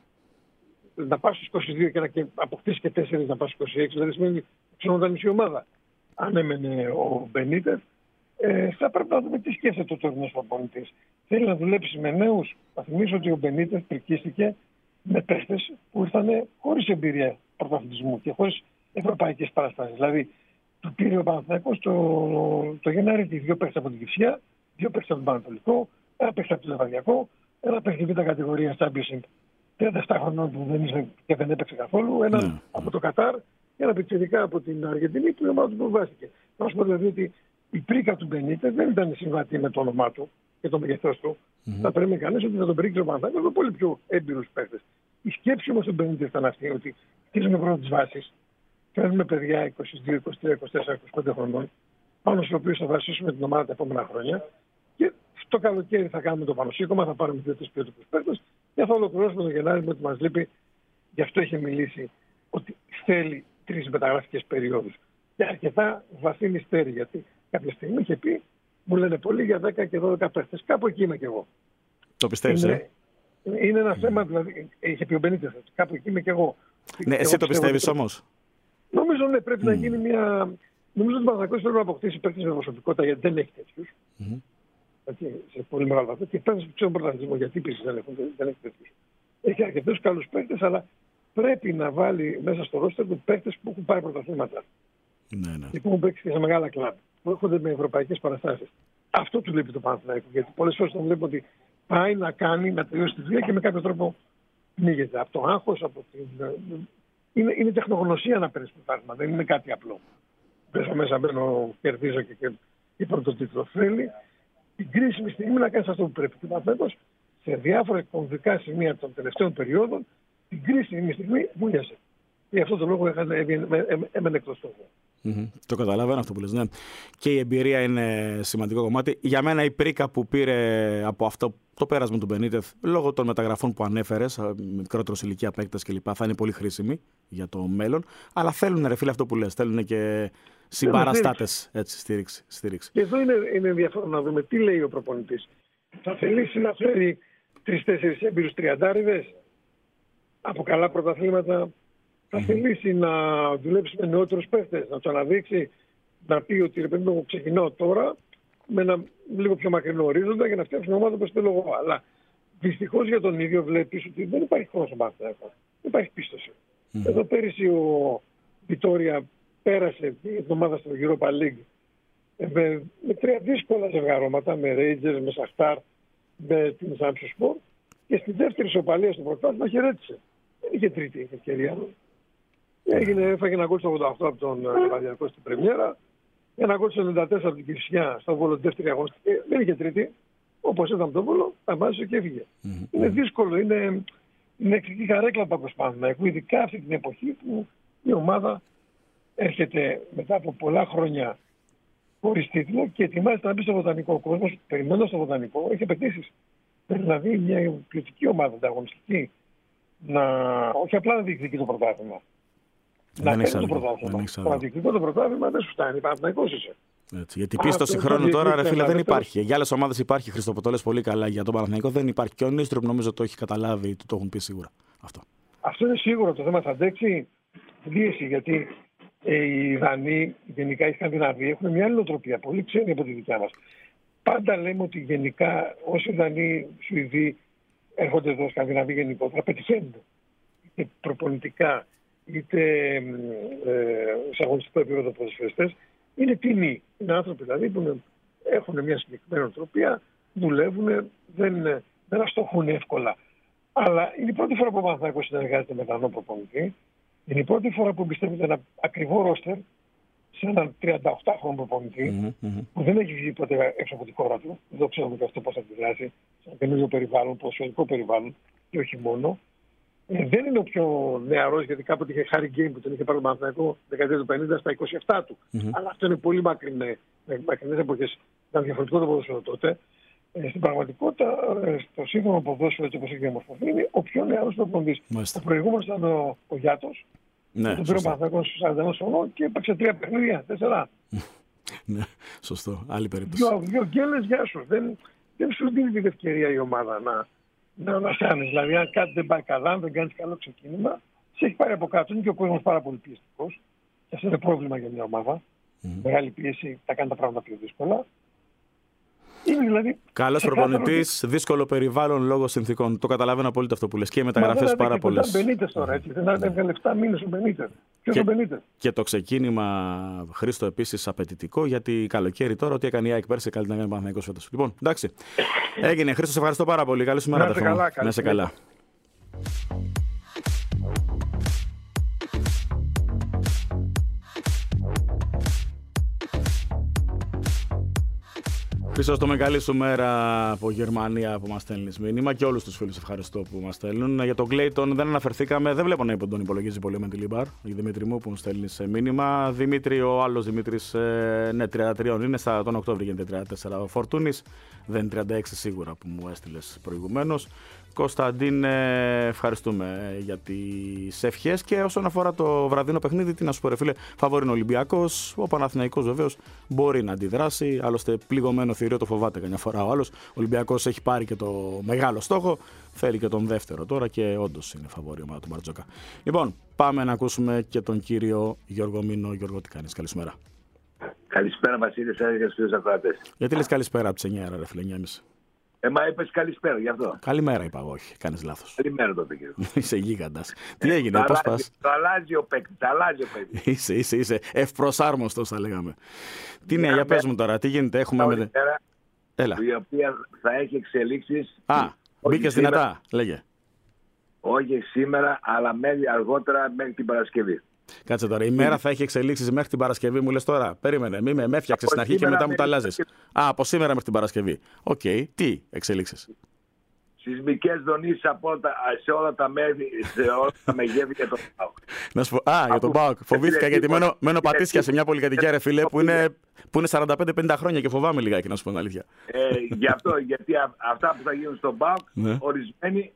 να πας στους 22 και να αποκτήσει και 4 να πας στους 26, δηλαδή σημαίνει ξενόταν μισή ομάδα. Αν έμενε ο Μπενίτεφ, θα πρέπει να δούμε τι σκέφτεται ο τωρινός προπονητής. Θέλει να δουλέψει με νέους. Θα θυμίσω ότι ο Μπενίτεφ πρικίστηκε με παίχτες που ήρθαν χωρίς εμπειρία πρωταθλητισμού και χωρίς ευρωπαϊκές παραστάσεις. Δηλαδή, του πήρε ο Παναθηναϊκός το Γενάρη 2 παίχτες από την Κυφσιά, 2 παίχτες από τον Πανατολικό, 1 παίχτη από το Λεβαδιακό, 1 παίχτη β' κατηγορία Championship 37 χρονών που δεν έπαιξε καθόλου, 1 από το Κατάρ και 1 πιτσιρικά από την Αργεντινή που η ομάδα του προβάστηκε. Να σου πω δηλαδή ότι η πρίκα του Μπενίτεφ δεν ήταν συμβατή με το όνομά του και το μεγεθός του. Θα πρέπει κανείς ότι θα τον πρίξει ο Παναθηναϊκός με πολύ πιο έμπειρους παίχτες. Η σκέψη όμως του Μπενίτεφ ήταν αυτή, ότι χτίζουμε πρώτα τις βάσεις, φέρνουμε παιδιά 22, 23, 24, 25 χρονών, πάνω στους οποίους θα βασίσουμε την ομάδα τα επόμενα χρόνια. Και το καλοκαίρι θα κάνουμε το πανωσύκωμα, θα πάρουμε 2-3 ποιοτικούς παίκτες και θα ολοκληρώσουμε τον Γενάρη με ότι μας λείπει. Γι' αυτό είχε μιλήσει ότι θέλει 3 μεταγραφικές περιόδους. Και αρκετά βαθύ μυστέρι, γιατί κάποια στιγμή είχε πει, μου λένε πολλοί για 10 και 12 παίκτες. Κάπου εκεί είμαι κι εγώ. Το πιστεύεις, είναι ένα θέμα, δηλαδή, είχε πει ο Μπενίτεφ, κάπου εκεί είμαι κι εγώ. Ναι, εσύ το πιστεύεις όμως? Νομίζω ναι, πρέπει να γίνει μια. Νομίζω ότι ο Παναθηναϊκός πρέπει να αποκτήσει παίκτες με προσωπικότητα, γιατί δεν έχει τέτοιους. Σε πολύ μεγάλο βαθμό. Και παίκτες που ξέρουν πρωταθλητισμό, γιατί επίσης δεν έχει τέτοιους. Έχει αρκετούς καλούς παίκτες, αλλά πρέπει να βάλει μέσα στο ρόστερ του παίκτες που έχουν πάρει πρωταθλήματα. Ναι. Και που έχουν παίξει σε μεγάλα κλαμπ. Που έρχονται με ευρωπαϊκές παραστάσεις. Αυτό του λείπει το Παναθηναϊκό. Γιατί πολλές φορές τον βλέπω ότι πάει να κάνει, να τελειώσει τη δουλειά και με κάποιο τρόπο πνίγεται. Από το άγχος, από την. Είναι τεχνογνωσία να παίρνει πρωτάθλημα, δεν είναι κάτι απλό. Μέσα μπαίνω, κερδίζω και πρώτο τίτλο. Θέλει την κρίσιμη στιγμή να κάνει αυτό που πρέπει. Και Παναθηναϊκός σε διάφορα κομβικά σημεία των τελευταίων περιόδων, την κρίσιμη στιγμή βούλιασε. Γι' αυτό το λόγο έμενε εκτός στόχου. Το καταλαβαίνω αυτό που λες, ναι. Και η εμπειρία είναι σημαντικό κομμάτι. Για μένα η πρίκα που πήρε από αυτό το πέρασμα του Μπενίτεφ, λόγω των μεταγραφών που ανέφερες, μικρότερος ηλικία παίκτες κλπ., θα είναι πολύ χρήσιμη για το μέλλον. Αλλά θέλουν, ρε φίλε, αυτό που λες, θέλουν και συμπαραστάτες, έτσι, στήριξη. Και εδώ είναι ενδιαφέρον να δούμε τι λέει ο προπονητής. Θα θελήσει να φέρει 3-4 έμπειρους τριαντάριδες από καλά πρωταθλήματα. Θα θελήσει να δουλέψει με νεότερους παίχτες, να του αναδείξει, να πει ότι ρε παιδί μου, ξεκινάω τώρα με ένα λίγο πιο μακρινό ορίζοντα για να φτιάξω μια ομάδα που θέλω εγώ. Αλλά δυστυχώς για τον ίδιο βλέπεις ότι δεν υπάρχει χρόνο στον Παναθηναϊκό. Δεν υπάρχει πίστοση. Εδώ πέρυσι ο Βιτόρια πέρασε την ομάδα στο Europa League με 3 δύσκολα ζευγαρώματα, με Rangers, με Σαχτάρ, με την Samsung Sport και στη δεύτερη ισοπαλία στο πρωτάθλημα χαιρέτησε. Δεν είχε τρίτη ευκαιρία. Έφαγε ένα γκολ στο 88 από τον Λεβαδιακό στην Πρεμιέρα, ένα γκολ στο 94 από την Κυφσιά στο Βόλο δεύτερη αγωνιστική. Δεν είχε τρίτη. Όπως ήταν το Βόλο, τα βάζει και έφυγε. Είναι δύσκολο. Είναι εκρηκτική καρέκλα προς Παναθηναϊκό, ειδικά αυτή την εποχή που η ομάδα έρχεται μετά από πολλά χρόνια χωρίς τίτλο και ετοιμάζεται να μπει στο βοτανικό. Ο κόσμος, περιμένοντας στο βοτανικό, έχει απαιτήσεις. Πρέπει να δει μια ποιοτική ομάδα, ανταγωνιστική, όχι απλά να διεκδικεί το πρωτάθλημα. Να παίρνει το πρωτάθλημα. Το διεκδικεί το πρωτάθλημα δεν σου φτάνει. Παναθηναϊκός είσαι. Έτσι, γιατί πίστοση χρόνου τώρα, ρε φίλε, δεν υπάρχει. Για άλλες ομάδες υπάρχει. Χριστοποτόλες πολύ καλά. Για τον Παναθηναϊκό δεν υπάρχει. Και ο Νίστροπ νομίζω το έχει καταλάβει, το έχουν πει σίγουρα. Αυτό είναι σίγουρο. Το θέμα θα αντέξει πίεση. Γιατί οι Δανείοι, γενικά οι Σκανδιναβοί, έχουν μια άλλη νοοτροπία. Πολύ ξένοι από τη δικιά μας. Πάντα λέμε ότι γενικά όσοι Δανείοι, Σουηδοί έρχονται εδώ, Σκανδιναβοί γενικότερα, πετυχαίνουν. Είτε προπονητικά, είτε σε αγωνιστικό επίπεδο ποδοσφαιριστές. Είναι τιμή. Είναι άνθρωποι δηλαδή που έχουν μια συγκεκριμένη νοοτροπία, δουλεύουν, δεν αστοχούν εύκολα. Αλλά είναι η πρώτη φορά που ο Παναθηναϊκός συνεργάζεται με έναν προπονητή. Είναι η πρώτη φορά που εμπιστεύεται ένα ακριβό ρόστερ σε έναν 38χρονο προπονητή, που δεν έχει βγει ποτέ έξω από τη χώρα του, δεν ξέρουμε και αυτό πώς θα αντιδράσει, σε ένα καινούργιο περιβάλλον, ποδοσφαιρικό περιβάλλον και όχι μόνο. Δεν είναι ο πιο νεαρός, γιατί κάποτε είχε Χάρι Γκέιν που τον είχε πάρει το Παναθηναϊκό δεκαετία του 50 στα 27 του. Αλλά αυτό είναι πολύ μακρινές εποχές. Ήταν διαφορετικό το ποδόσφαιρο τότε. Στην πραγματικότητα, στο σύγχρονο ποδόσφαιρο όπως έχει διαμορφωθεί, είναι ο πιο νεαρός προπονητής. Ο προηγούμενος ήταν ο Γιάτος. Ναι, τον πήρε ο Παναθηναϊκός στους 41 χρονών και έπαιξε 3 παιχνίδια, 4. Ναι, σωστό. Άλλη περίπτωση. Δύο γκέλες, γεια σου. Δεν σου δίνει την ευκαιρία η ομάδα να φτάνει. Δηλαδή, αν κάτι δεν πάει καλά, αν δεν κάνει καλό ξεκίνημα, σε έχει πάρει από κάτω. Είναι και ο κόσμος πάρα πολύ πιεστικός. Και αυτό είναι πρόβλημα για μια ομάδα. Μεγάλη πίεση, τα κάνει τα πράγματα πιο δύσκολα. Δηλαδή, καλός προπονητής, δύσκολο περιβάλλον λόγω συνθήκων. Το καταλαβαίνω απόλυτα αυτό που λες. Και οι μεταγραφές πάρα πολλές. Δεν ήταν Μπενίτες τώρα, έτσι. Δεν έβγαλε 7 μήνες ο Μπενίτες. Ποιος ο Μπενίτες? Και το ξεκίνημα, Χρήστο, επίσης απαιτητικό, γιατί καλοκαίρι τώρα, ό,τι έκανε η ΑΕΚ πέρσι, καλύτερα να κάνει Παναθηναϊκός φέτος. Λοιπόν, εντάξει. Έγινε. Χρήστο, σε ευχαριστώ πάρα πολύ. Καλή σου μέρα. Να είσαι καλά. Χρήστο, το μεγάλη σου μέρα από Γερμανία που μας στέλνεις μήνυμα και όλους τους φίλους ευχαριστώ που μας στέλνουν. Για τον Κλέιτον δεν αναφερθήκαμε, δεν βλέπω να τον υπολογίζει πολύ με τη Λιμπάρ. Για Δημήτρη μου που μου στέλνεις μήνυμα. Δημήτρη, ο άλλος Δημήτρης, ναι, 33 είναι, τον Οκτώβριο γίνεται 34. Ο Φορτούνης δεν είναι 36 σίγουρα που μου έστειλες προηγουμένως. Κωνσταντίν, ευχαριστούμε για τις ευχές. Και όσον αφορά το βραδινό παιχνίδι, τι να σου πω, ρε φίλε, φαβορεί ο Ολυμπιακός. Ο Παναθηναϊκός βεβαίως μπορεί να αντιδράσει. Άλλωστε, πληγωμένο θηρίο το φοβάται καμιά φορά ο άλλος. Ο Ολυμπιακός έχει πάρει και το μεγάλο στόχο. Θέλει και τον δεύτερο τώρα και όντως είναι φαβορεί η ομάδα του Μπαρτζόκα. Λοιπόν, πάμε να ακούσουμε και τον κύριο Γιώργο Μήνο. Γιώργο, τι κάνεις? Καλησπέρα. Καλησπέρα, Βασίλη, σας και στους φίλους ακροατές. Γιατί λες καλησπέρα από τις 9, ρε φίλε, 9.30? Μα είπες καλησπέρα, γι' αυτό. Καλημέρα είπα εγώ, όχι, κάνεις λάθος. Καλημέρα το πήγε. Είσαι γίγαντας. Τι έγινε, πώς πας? Το αλλάζει ο παίκτης, Είσαι ευπροσάρμοστος, θα λέγαμε. Τι νέα, για πες μου τώρα, τι γίνεται, έχουμε με... Έλα. Η οποία θα έχει εξελίξεις... Μπήκες δυνατά, λέγε. Όχι σήμερα, αλλά αργότερα μέχρι την Παρασκευή. Κάτσε τώρα, η μέρα θα έχει εξελίξεις μέχρι την Παρασκευή, μου λες τώρα. Περίμενε, μη με έφτιαξες στην αρχή και μετά μου τα αλλάζεις. Από σήμερα μέχρι την Παρασκευή. Οκ, τι εξελίξεις? Σεισμικές δονήσεις σε όλα τα μέρη, σε όλα τα μεγέθη και το ΠΑΟΚ. Να σου πω, για τον ΠΑΟΚ. Φοβήθηκα γιατί μένω πατήσια σε μια πολυκατοικία, ρε φίλε, που είναι 45-50 χρόνια και φοβάμαι λιγάκι, να σου πω την αλήθεια. Γι' αυτό, γιατί αυτά που θα γίνουν στον ΠΑΟΚ, ορισμένοι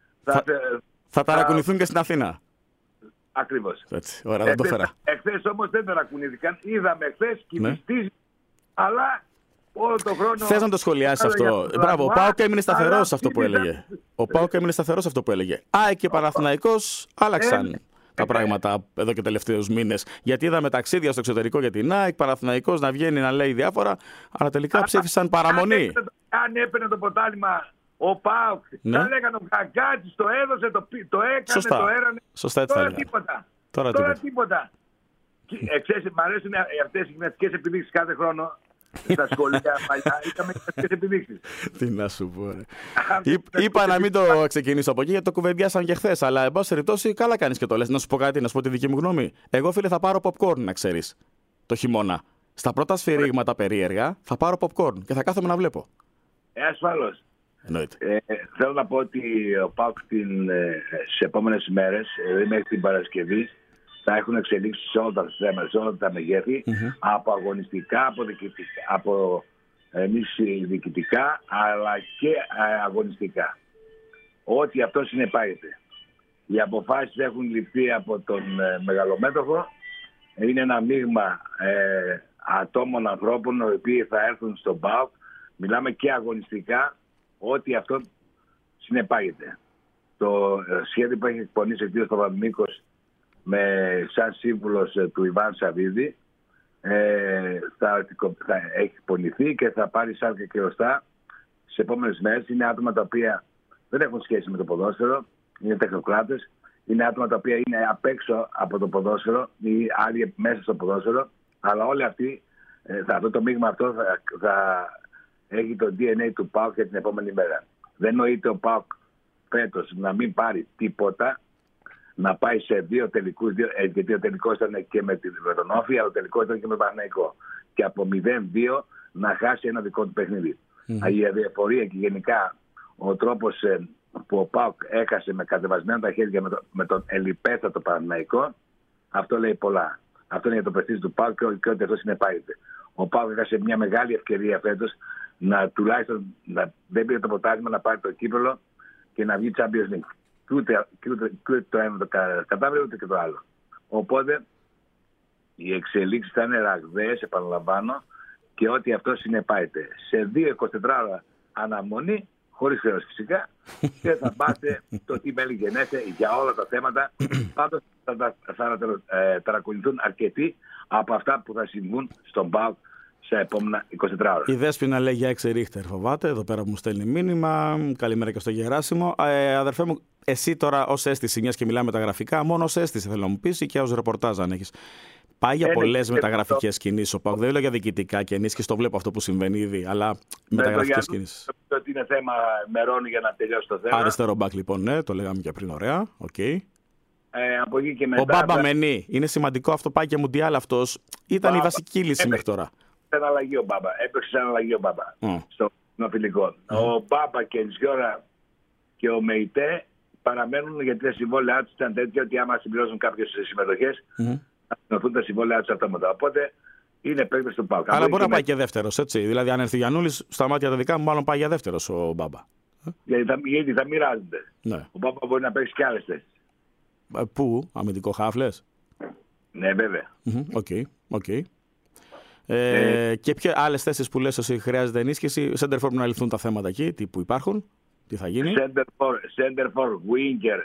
θα ταρακουνηθούν και στην Αθήνα. Ακριβώς. Έτσι, ωραία, δεν το φέρα. Εχθές όμως δεν ταρακουνήθηκαν. Είδαμε εχθές κυβιστίζει, αλλά όλο τον χρόνο... Θες να το σχολιάσεις αυτό? Μπράβο, ο ΠΑΟΚ έμεινε σταθερός αυτό που έλεγε. Ο ΠΑΟΚ έμεινε σταθερός αυτό που έλεγε. ΑΕΚ και Παναθηναϊκός άλλαξαν τα πράγματα εδώ και τελευταίους μήνες. Γιατί είδαμε ταξίδια στο εξωτερικό για την ΑΕΚ, Παναθηναϊκός να βγαίνει να λέει διάφορα, αλλά τελικά ψήφισαν παραμονή. Αν έπαιρνε το ποτάλιμα ο ΠΑΟΚ, τα λέγανε ο Καγκάτσης, το έδωσε, το έκανε, σωστά. Το έρανε. Σωστά, έτσι τώρα τίποτα. Τώρα τίποτα. Ξέρεις, μ' αρέσουν αυτές οι γυμναστικές επιδείξεις κάθε χρόνο. Στα σχολεία παλιά είχαμε γυμναστικές επιδείξεις. Τι να σου πω, είπα να μην το ξεκινήσω από εκεί γιατί το κουβεντιάσαν και χθες. Αλλά εν πάση περιπτώσει, καλά κάνεις και το λες. Να σου πω κάτι, να σου πω τη δική μου γνώμη. Εγώ, φίλε, θα πάρω popcorn, να ξέρεις. Το χειμώνα. Στα πρώτα σφυρίγματα περίεργα θα πάρω popcorn και θα κάθομαι να βλέπω. Ασφαλώς. Θέλω να πω ότι ο ΠΑΟΚ στις επόμενες ημέρες, μέχρι την Παρασκευή, θα έχουν εξελίξει σε όλα τα θέματα, σε όλα τα μεγέθη, από αγωνιστικά, από εμείς διοικητικά, αλλά και αγωνιστικά. Ό,τι αυτό συνεπάγεται. Οι αποφάσεις έχουν ληφθεί από τον μεγαλομέτωχο. Είναι ένα μείγμα ατόμων, ανθρώπων, οι οποίοι θα έρθουν στον ΠΑΟΚ. Μιλάμε και αγωνιστικά, ό,τι αυτό συνεπάγεται. Το σχέδιο που έχει εκπονήσει ο κ. Παπαμίκος σαν σύμβουλος του Ιβάν Σαββίδη θα έχει εκπονηθεί και θα πάρει σάρκα και οστά στις επόμενες μέρες. Είναι άτομα τα οποία δεν έχουν σχέση με το ποδόσφαιρο, είναι τεχνοκράτες, είναι άτομα τα οποία είναι απ' έξω από το ποδόσφαιρο ή άλλοι μέσα στο ποδόσφαιρο, αλλά όλοι αυτοί, αυτό το μείγμα αυτό θα έχει το DNA του ΠΑΟΚ για την επόμενη μέρα. Δεν νοείται ο ΠΑΟΚ φέτος να μην πάρει τίποτα. να πάει σε 2 τελικούς, γιατί ο τελικός ήταν και με τον Όφη, αλλά ο τελικός ήταν και με τον Παναθηναϊκό. Και από 0-2 να χάσει ένα δικό του παιχνίδι. Η αδιαφορία και γενικά ο τρόπος που ο ΠΑΟΚ έχασε με κατεβασμένα τα χέρια με τον ελιπέστατο Παναθηναϊκό, αυτό λέει πολλά. Αυτό είναι για το πρεστίζ του ΠΑΟΚ και ό,τι αυτό συνεπάγεται. Ο ΠΑΟΚ έχασε μια μεγάλη ευκαιρία φέτος να τουλάχιστον δεν πήρε το πρωτάθλημα, να πάρει το κύπελλο και να βγει Champions League. Και ούτε το ένα το κατάφερε, ούτε και το άλλο. Οπότε οι εξελίξεις θα είναι ραγδαίες, επαναλαμβάνω, και ό,τι αυτό συνεπάγεται. Σε 2-24 ώρα αναμονή, χωρίς χρέος φυσικά, και θα πάτε το τι μέλη γενέστε για όλα τα θέματα. Πάντως θα ταρακουνηθούν αρκετοί από αυτά που θα συμβούν στον ΠΑΟΚ σε επόμενα 24 ώρα. Η Δέσποινα λέει για 6 ρίχτερ, φοβάται, εδώ πέρα που μου στέλνει μήνυμα. Καλημέρα και στο Γεράσιμο. Αδερφέ μου, εσύ τώρα ως αίσθηση, μιας και μιλάμε με τα γραφικά, μόνο ως αίσθηση θέλω να μου πεις ή και ως ρεπορτάζ αν έχεις. Πάει για πολλές μεταγραφικές κινήσεις ο ΠΑΟΚ. Δεν λέω για διοικητικά και ενίσχυση, το βλέπω αυτό που συμβαίνει ήδη, αλλά μεταγραφικές κινήσεις. Ότι είναι θέμα μερών για να τελειώσει το θέμα. Αριστερό μπακ λοιπόν, ναι, το λέγαμε και πριν, ωραία. Okay. Από εκεί και μετά, ο Μπάμπα Μενή, είναι σημαντικό αυτό, πάει και Μουντιάλ αυτός. Ήταν η βασική λύση μέχρι τώρα. Αλλαγή ο Μπάμπα. Έπαιξε σαν αλλαγή ο Μπάμπα στο φιλικό. Ο Μπάμπα και η Τζιόρα και ο Μεϊτέ παραμένουν γιατί τα συμβόλαιά του ήταν τέτοια ότι άμα συμπληρώσουν κάποιες συμμετοχές θα συνοθούν τα συμβόλαιά του αυτόματα. Οπότε είναι παίκτες του ΠΑΟΚ. Αλλά μπορεί να πάει και δεύτερος, έτσι. Δηλαδή, αν έρθει ο Γιαννούλης, στα μάτια τα δικά μου, μάλλον πάει για δεύτερος ο Μπάμπα. Γιατί θα μοιράζονται. Ναι. Ο Μπάμπα μπορεί να παίξει και άλλες θέσεις. Πού, αμυντικό χάφλες. Ναι, βέβαια. Οκ. Και ποιες άλλες θέσεις που λες ότι χρειάζεται ενίσχυση, center for να ληφθούν τα θέματα εκεί, τι που υπάρχουν, τι θα γίνει. Center for, winger,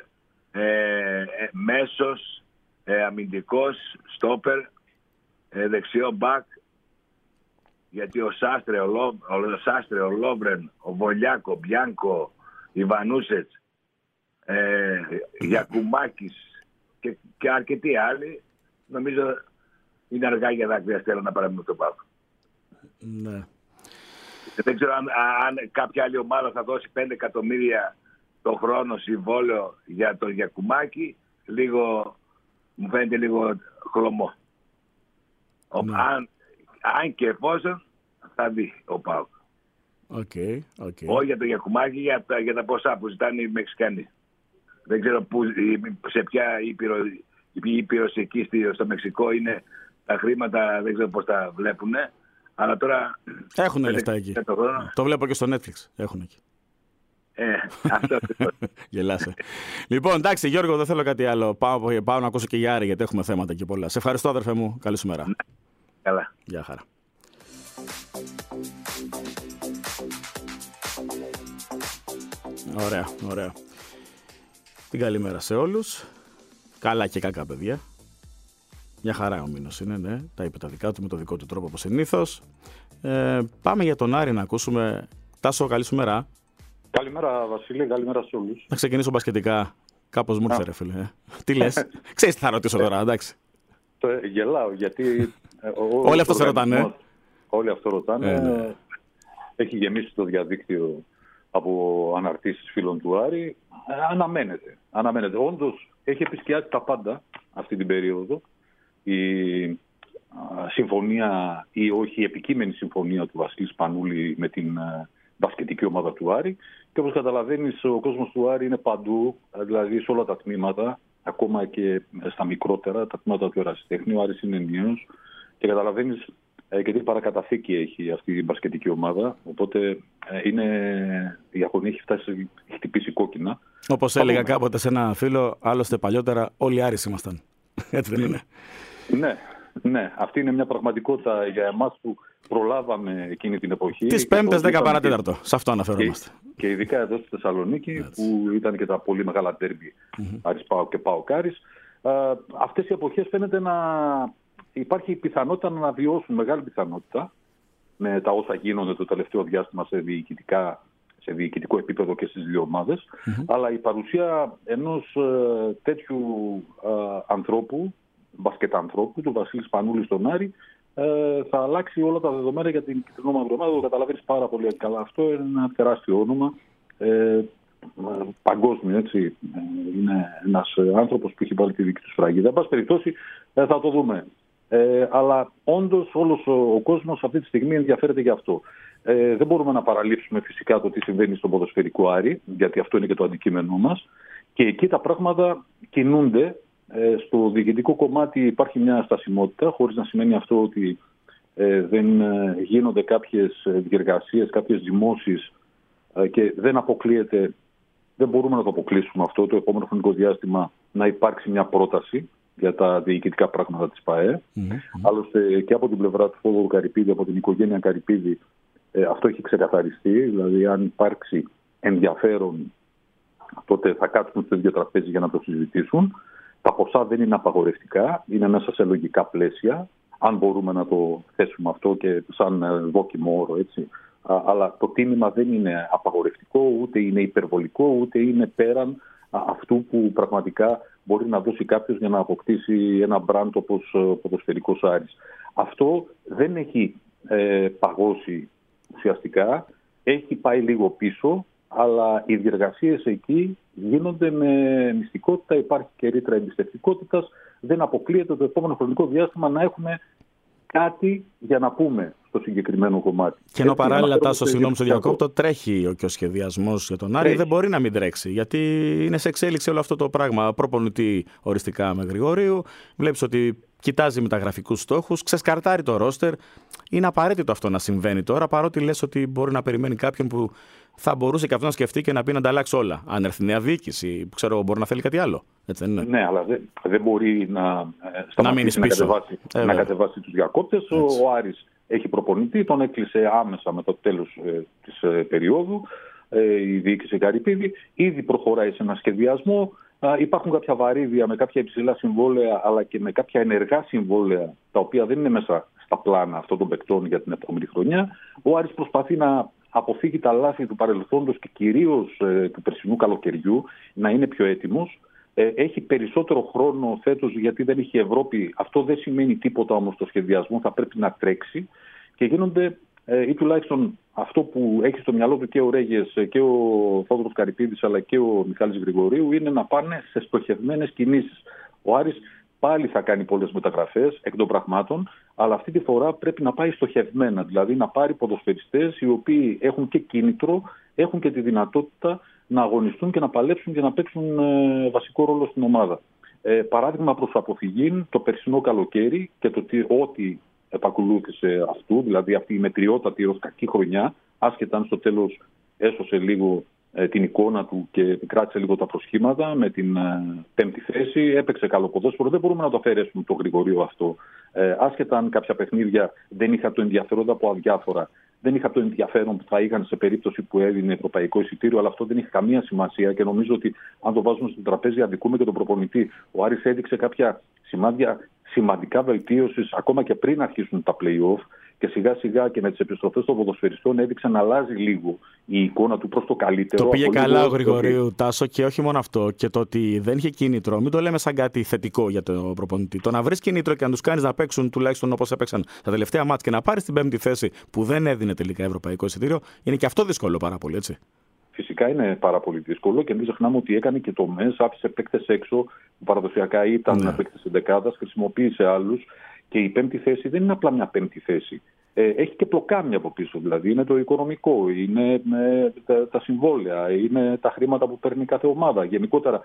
μέσος, αμυντικός, στόπερ, δεξιό μπακ, γιατί ο Σάστρε, ο Λόβρεν, ο Βολιάκο, ο Μπιάνκο, Ιβανούσετς, Γιακουμάκης και αρκετοί άλλοι, νομίζω είναι αργά για δάκρυα στέλνω να παραμείνουν στο ΠΑΟΚ. Ναι. Δεν ξέρω αν κάποια άλλη ομάδα θα δώσει 5 εκατομμύρια το χρόνο συμβόλαιο για τον Γιακουμάκη. Μου φαίνεται λίγο χλωμό. Ναι. Αν και εφόσον θα δει ο ΠΑΟΚ. Όχι για τον Γιακουμάκη, για τα ποσά που ζητάνε οι Μεξικανοί. Δεν ξέρω σε ποια ήπειρος εκεί στο Μεξικό είναι τα χρήματα, δεν ξέρω πώς τα βλέπουνε. Αλλά τώρα έχουν λεφτά εκεί. Το βλέπω και στο Netflix. Έχουν εκεί. Αυτό Γελάσαι. Λοιπόν, εντάξει, Γιώργο, δεν θέλω κάτι άλλο. Πάω να ακούσω και για Άρη, γιατί έχουμε θέματα και πολλά. Σε ευχαριστώ, αδερφέ μου. Καλή σου μέρα. Καλά. Γεια χαρά. Ωραία. Την καλημέρα σε όλους. Καλά και κακά, παιδιά. Μια χαρά ο Μήνος είναι, ναι. Τα είπε τα δικά του με το δικό του τρόπο, όπως συνήθως. Πάμε για τον Άρη να ακούσουμε. Τάσο, καλή σου μέρα. Καλημέρα, Βασίλη, καλημέρα σε όλους. Να ξεκινήσω μπασκετικά. Κάπως μου ήρθε, ρε φίλε. Τι λες, ξέρεις τι θα ρωτήσω τώρα, εντάξει. Γελάω, γιατί. Όλοι αυτό σε ρωτάνε. Όλοι αυτό ρωτάνε. Ναι. Έχει γεμίσει το διαδίκτυο από αναρτήσεις φίλων του Άρη. Αναμένεται. Όντως, έχει επισκιάσει τα πάντα αυτή την περίοδο. Η συμφωνία ή όχι η επικείμενη συμφωνία του Βασίλη Σπανούλη με την μπασκετική ομάδα του Άρη. Και όπως καταλαβαίνεις, ο κόσμος του Άρη είναι παντού, δηλαδή σε όλα τα τμήματα, ακόμα και στα μικρότερα, τα τμήματα του ερασιτέχνη. Ο Άρης είναι ενιαίος και καταλαβαίνεις και τι παρακαταθήκη έχει αυτή η μπασκετική ομάδα. Οπότε η αγωνία έχει χτυπήσει κόκκινα. Όπως έλεγα κάποτε σε ένα φίλο, άλλωστε παλιότερα όλοι Άρης ήμασταν. Έτσι δεν είναι? Ναι, αυτή είναι μια πραγματικότητα για εμάς που προλάβαμε εκείνη την εποχή. Τις Πέμπτες 10 παρατέταρτο, σε αυτό αναφερόμαστε. Και ειδικά εδώ στη Θεσσαλονίκη, που ήταν και τα πολύ μεγάλα ντέρμπι, Άρης ΠΑΟΚ και ΠΑΟΚ Άρης. Αυτές οι εποχές φαίνεται να υπάρχει η πιθανότητα να αναβιώσουν, μεγάλη πιθανότητα, με τα όσα γίνονται το τελευταίο διάστημα σε διοικητικό επίπεδο και στις δύο ομάδες. Αλλά η παρουσία ενός τέτοιου ανθρώπου, μπασκετανθρώπου, του Βασίλη Σπανούλη στον Άρη, θα αλλάξει όλα τα δεδομένα για την κυτρινό μαύρο ομάδα. Το καταλαβαίνεις πάρα πολύ καλά. Αυτό είναι ένα τεράστιο όνομα. παγκόσμιο, έτσι. Είναι ένας άνθρωπος που έχει βάλει τη δική του σφραγίδα. Εν πάση περιπτώσει, θα το δούμε. Αλλά όντως όλος ο κόσμος αυτή τη στιγμή ενδιαφέρεται για αυτό. Δεν μπορούμε να παραλείψουμε φυσικά το τι συμβαίνει στον ποδοσφαιρικό Άρη, γιατί αυτό είναι και το αντικείμενό μας. Και εκεί τα πράγματα κινούνται. Στο διοικητικό κομμάτι υπάρχει μια στασιμότητα, χωρίς να σημαίνει αυτό ότι δεν γίνονται κάποιες διεργασίες, κάποιες δημόσεις και δεν αποκλείεται, δεν μπορούμε να το αποκλείσουμε αυτό το επόμενο χρονικό διάστημα, να υπάρξει μια πρόταση για τα διοικητικά πράγματα της ΠΑΕ. Άλλωστε και από την πλευρά του Θόδωρου Καρυπίδη, από την οικογένεια Καρυπίδη, αυτό έχει ξεκαθαριστεί. Δηλαδή, αν υπάρξει ενδιαφέρον, τότε θα κάτσουν στο ίδιο τραπέζι για να το συζητήσουν. Τα ποσά δεν είναι απαγορευτικά, είναι μέσα σε λογικά πλαίσια, αν μπορούμε να το θέσουμε αυτό και σαν δόκιμο όρο, έτσι. Αλλά το τίμημα δεν είναι απαγορευτικό, ούτε είναι υπερβολικό, ούτε είναι πέραν αυτού που πραγματικά μπορεί να δώσει κάποιος για να αποκτήσει ένα μπραντ όπως ποδοσφαιρικός Άρης. Αυτό δεν έχει παγώσει ουσιαστικά, έχει πάει λίγο πίσω, αλλά οι διεργασίες εκεί γίνονται με μυστικότητα, υπάρχει και ρήτρα εμπιστευτικότητας. Δεν αποκλείεται το επόμενο χρονικό διάστημα να έχουμε κάτι για να πούμε στο συγκεκριμένο κομμάτι. Και ενώ παράλληλα, Τάσο, συγγνώμη στο διακόπτω, τρέχει και ο σχεδιασμός για τον Άρη, δεν μπορεί να μην τρέξει. Γιατί είναι σε εξέλιξη όλο αυτό το πράγμα. Προπονητή οριστικά με Γρηγορίου. Βλέπεις ότι κοιτάζει μεταγραφικούς στόχους, ξεσκαρτάρει το ρόστερ. Είναι απαραίτητο αυτό να συμβαίνει τώρα, παρότι λες ότι μπορεί να περιμένει κάποιον που θα μπορούσε και αυτό να σκεφτεί και να πει να ανταλλάξει όλα. Αν έρθει νέα διοίκηση, που ξέρω, μπορεί να θέλει κάτι άλλο. Έτσι δεν είναι? Ναι, αλλά δεν μπορεί να σταματήσει να κατεβάσει τους διακόπτες. Ο Άρης έχει προπονητή, τον έκλεισε άμεσα με το τέλος της περίοδου. Η διοίκηση Καρυπίδη ήδη προχωράει σε ένα σχεδιασμό. Υπάρχουν κάποια βαρύδια με κάποια υψηλά συμβόλαια, αλλά και με κάποια ενεργά συμβόλαια, τα οποία δεν είναι μέσα στα πλάνα αυτών των παικτών για την επόμενη χρονιά. Ο Άρης προσπαθεί να αποφύγει τα λάθη του παρελθόντος και κυρίως του περσινού καλοκαιριού, να είναι πιο έτοιμος. Έχει περισσότερο χρόνο φέτος γιατί δεν έχει Ευρώπη. Αυτό δεν σημαίνει τίποτα όμως στο σχεδιασμό, θα πρέπει να τρέξει και γίνονται, ή τουλάχιστον αυτό που έχει στο μυαλό του και ο Ρέγες και ο Θόδωρος Καρυπίδης αλλά και ο Μιχάλης Γρηγορίου, είναι να πάνε σε στοχευμένες κινήσεις. Ο Άρης πάλι θα κάνει πολλές μεταγραφές εκ των πραγμάτων, αλλά αυτή τη φορά πρέπει να πάει στοχευμένα, δηλαδή να πάρει ποδοσφαιριστές οι οποίοι έχουν και κίνητρο, έχουν και τη δυνατότητα να αγωνιστούν και να παλέψουν και να παίξουν βασικό ρόλο στην ομάδα. Παράδειγμα προς αποφυγή, το περσινό καλοκαίρι και το ότι επακολούθησε αυτού, δηλαδή αυτή η μετριότατη ως κακή χρονιά, άσχετα αν στο τέλος έσωσε λίγο την εικόνα του και κράτησε λίγο τα προσχήματα με την πέμπτη θέση, έπαιξε καλό ποδόσφαιρο. Δεν μπορούμε να το αφαιρέσουμε το Γρηγορείο αυτό. Άσχετα αν κάποια παιχνίδια δεν είχα το ενδιαφέρον από αδιάφορα, δεν είχα το ενδιαφέρον που θα είχαν σε περίπτωση που έδινε ευρωπαϊκό εισιτήριο, αλλά αυτό δεν έχει καμία σημασία και νομίζω ότι αν το βάζουμε στο τραπέζι αδικούμε και τον προπονητή. Ο Άρης έδειξε κάποια σημάδια σημαντικά βελτίωσης ακόμα και πριν αρχίσουν τα play-off και σιγά σιγά και με τις επιστροφές των ποδοσφαιριστών έδειξε να αλλάζει λίγο η εικόνα του προς το καλύτερο. Το πήγε καλά ο Γρηγορίου, Τάσο, και όχι μόνο αυτό. Και το ότι δεν είχε κίνητρο, μην το λέμε σαν κάτι θετικό για τον προπονητή. Το να βρεις κίνητρο και να τους κάνεις να παίξουν τουλάχιστον όπως έπαιξαν τα τελευταία μάτς και να πάρεις την πέμπτη θέση που δεν έδινε τελικά ευρωπαϊκό εισιτήριο, είναι και αυτό δύσκολο πάρα πολύ, έτσι. Φυσικά είναι πάρα πολύ δύσκολο και μην ξεχνάμε ότι έκανε και το ΜΕΣ, άφησε παίκτες έξω που παραδοσιακά ήταν παίκτες εντεκάδας, χρησιμοποίησε άλλους και η πέμπτη θέση δεν είναι απλά μια πέμπτη θέση. Έχει και πλοκάμια από πίσω, δηλαδή είναι το οικονομικό, είναι τα συμβόλαια, είναι τα χρήματα που παίρνει κάθε ομάδα. Γενικότερα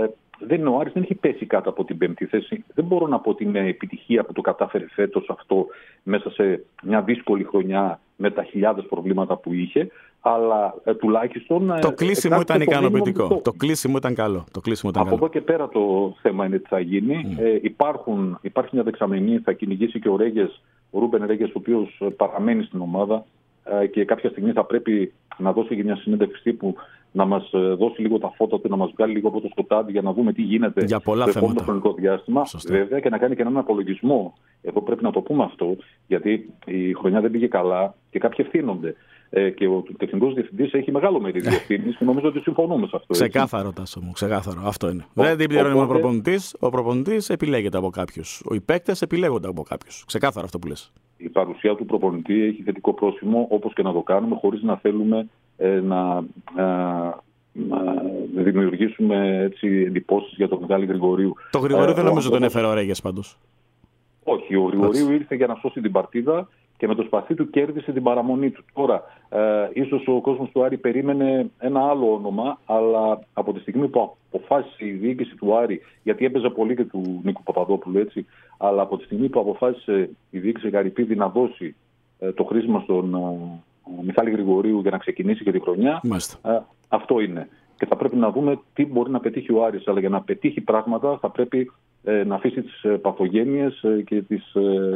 ο Άρης δεν έχει πέσει κάτω από την πέμπτη θέση. Δεν μπορώ να πω ότι είναι επιτυχία που το κατάφερε φέτος αυτό μέσα σε μια δύσκολη χρονιά με τα χιλιάδες προβλήματα που είχε. Αλλά τουλάχιστον. Το κλείσιμο ήταν ικανοποιητικό. Το κλείσιμο ήταν καλό. Από εδώ και πέρα το θέμα είναι τι θα γίνει. Υπάρχει μια δεξαμενή, θα κυνηγήσει και ο Ρέγες, ο Ρούμπεν Ρέγες, ο οποίος παραμένει στην ομάδα και κάποια στιγμή θα πρέπει να δώσει και μια συνέντευξη που να μας δώσει λίγο τα φώτα του, να μας βγάλει λίγο από το σκοτάδι για να δούμε τι γίνεται στο επόμενο χρονικό διάστημα. Βέβαια και να κάνει και έναν απολογισμό. Εδώ πρέπει να το πούμε αυτό, γιατί η χρονιά δεν πήγε καλά και κάποιοι ευθύνονται. Και ο τεχνικός διευθυντής έχει μεγάλο μερίδιο ευθύνης και νομίζω ότι συμφωνούμε σε αυτό. Ξεκάθαρο, Τάσο μου, ξεκάθαρο. Αυτό είναι. Δεν την πληρώνει ο προπονητής. Ο προπονητής επιλέγεται από κάποιους. Οι παίκτες επιλέγονται από κάποιους. Ξεκάθαρο αυτό που λες. Η παρουσία του προπονητή έχει θετικό πρόσημο, όπως και να το κάνουμε, χωρίς να θέλουμε να δημιουργήσουμε εντυπώσεις για τον Μιχάλη Γρηγορίου. Το Γρηγορίου δεν νομίζω τον έφερε ο Ρέγες πάντως. Όχι, ο Γρηγορίου ήρθε για να σώσει την παρτίδα και με το σπαθί του κέρδισε την παραμονή του. Τώρα, ίσως ο κόσμος του Άρη περίμενε ένα άλλο όνομα, αλλά από τη στιγμή που αποφάσισε η διοίκηση του Άρη, γιατί έπαιζε πολύ και του Νίκου Παπαδόπουλου, έτσι, αλλά από τη στιγμή που αποφάσισε η διοίκηση Γαριπίδη να δώσει το χρήσιμο στον Μιχάλη Γρηγορίου για να ξεκινήσει και τη χρονιά, αυτό είναι. Και θα πρέπει να δούμε τι μπορεί να πετύχει ο Άρης, αλλά για να πετύχει πράγματα θα πρέπει να αφήσει τις παθογένειες και τις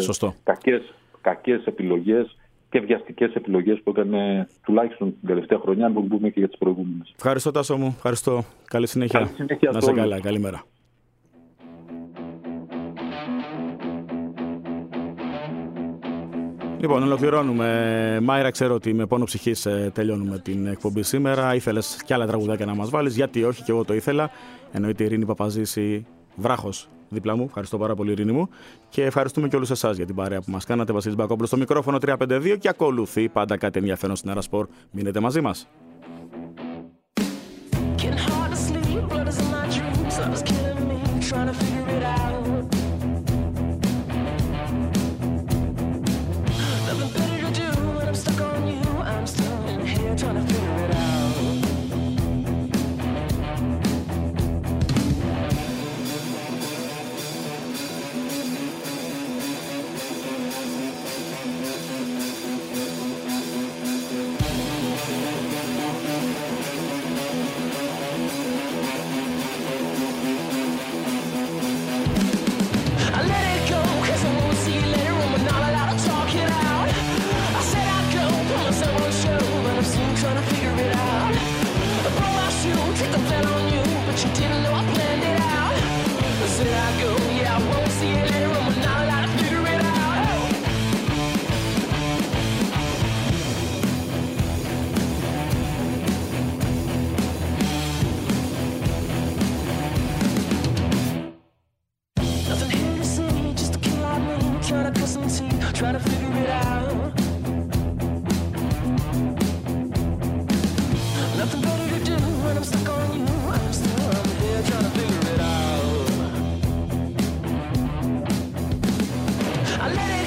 κακές επιλογές και βιαστικές επιλογές που έκανε τουλάχιστον την τελευταία χρονιά, αν μπορούμε και για τις προηγούμενες. Ευχαριστώ, Τάσο μου. Ευχαριστώ. Καλή συνέχεια. Να είσαι καλά. Καλημέρα. Λοιπόν, ολοκληρώνουμε. Μάιρα, ξέρω ότι με πόνο ψυχής τελειώνουμε την εκπομπή σήμερα. Ήθελες κι άλλα τραγουδάκια να μας βάλεις. Γιατί όχι, και εγώ το ήθελα. Εννοείται η Ειρήνη Παπαζήση, βράχος δίπλα μου. Ευχαριστώ πάρα πολύ, Ειρήνη μου. Και ευχαριστούμε και όλους εσάς για την παρέα που μας κάνατε. Βασίλης Μπακόπουλος στο μικρόφωνο 352 και ακολουθεί πάντα κάτι ενδιαφέρον στην Αερασπορ. Μείνετε μαζί μας. I let it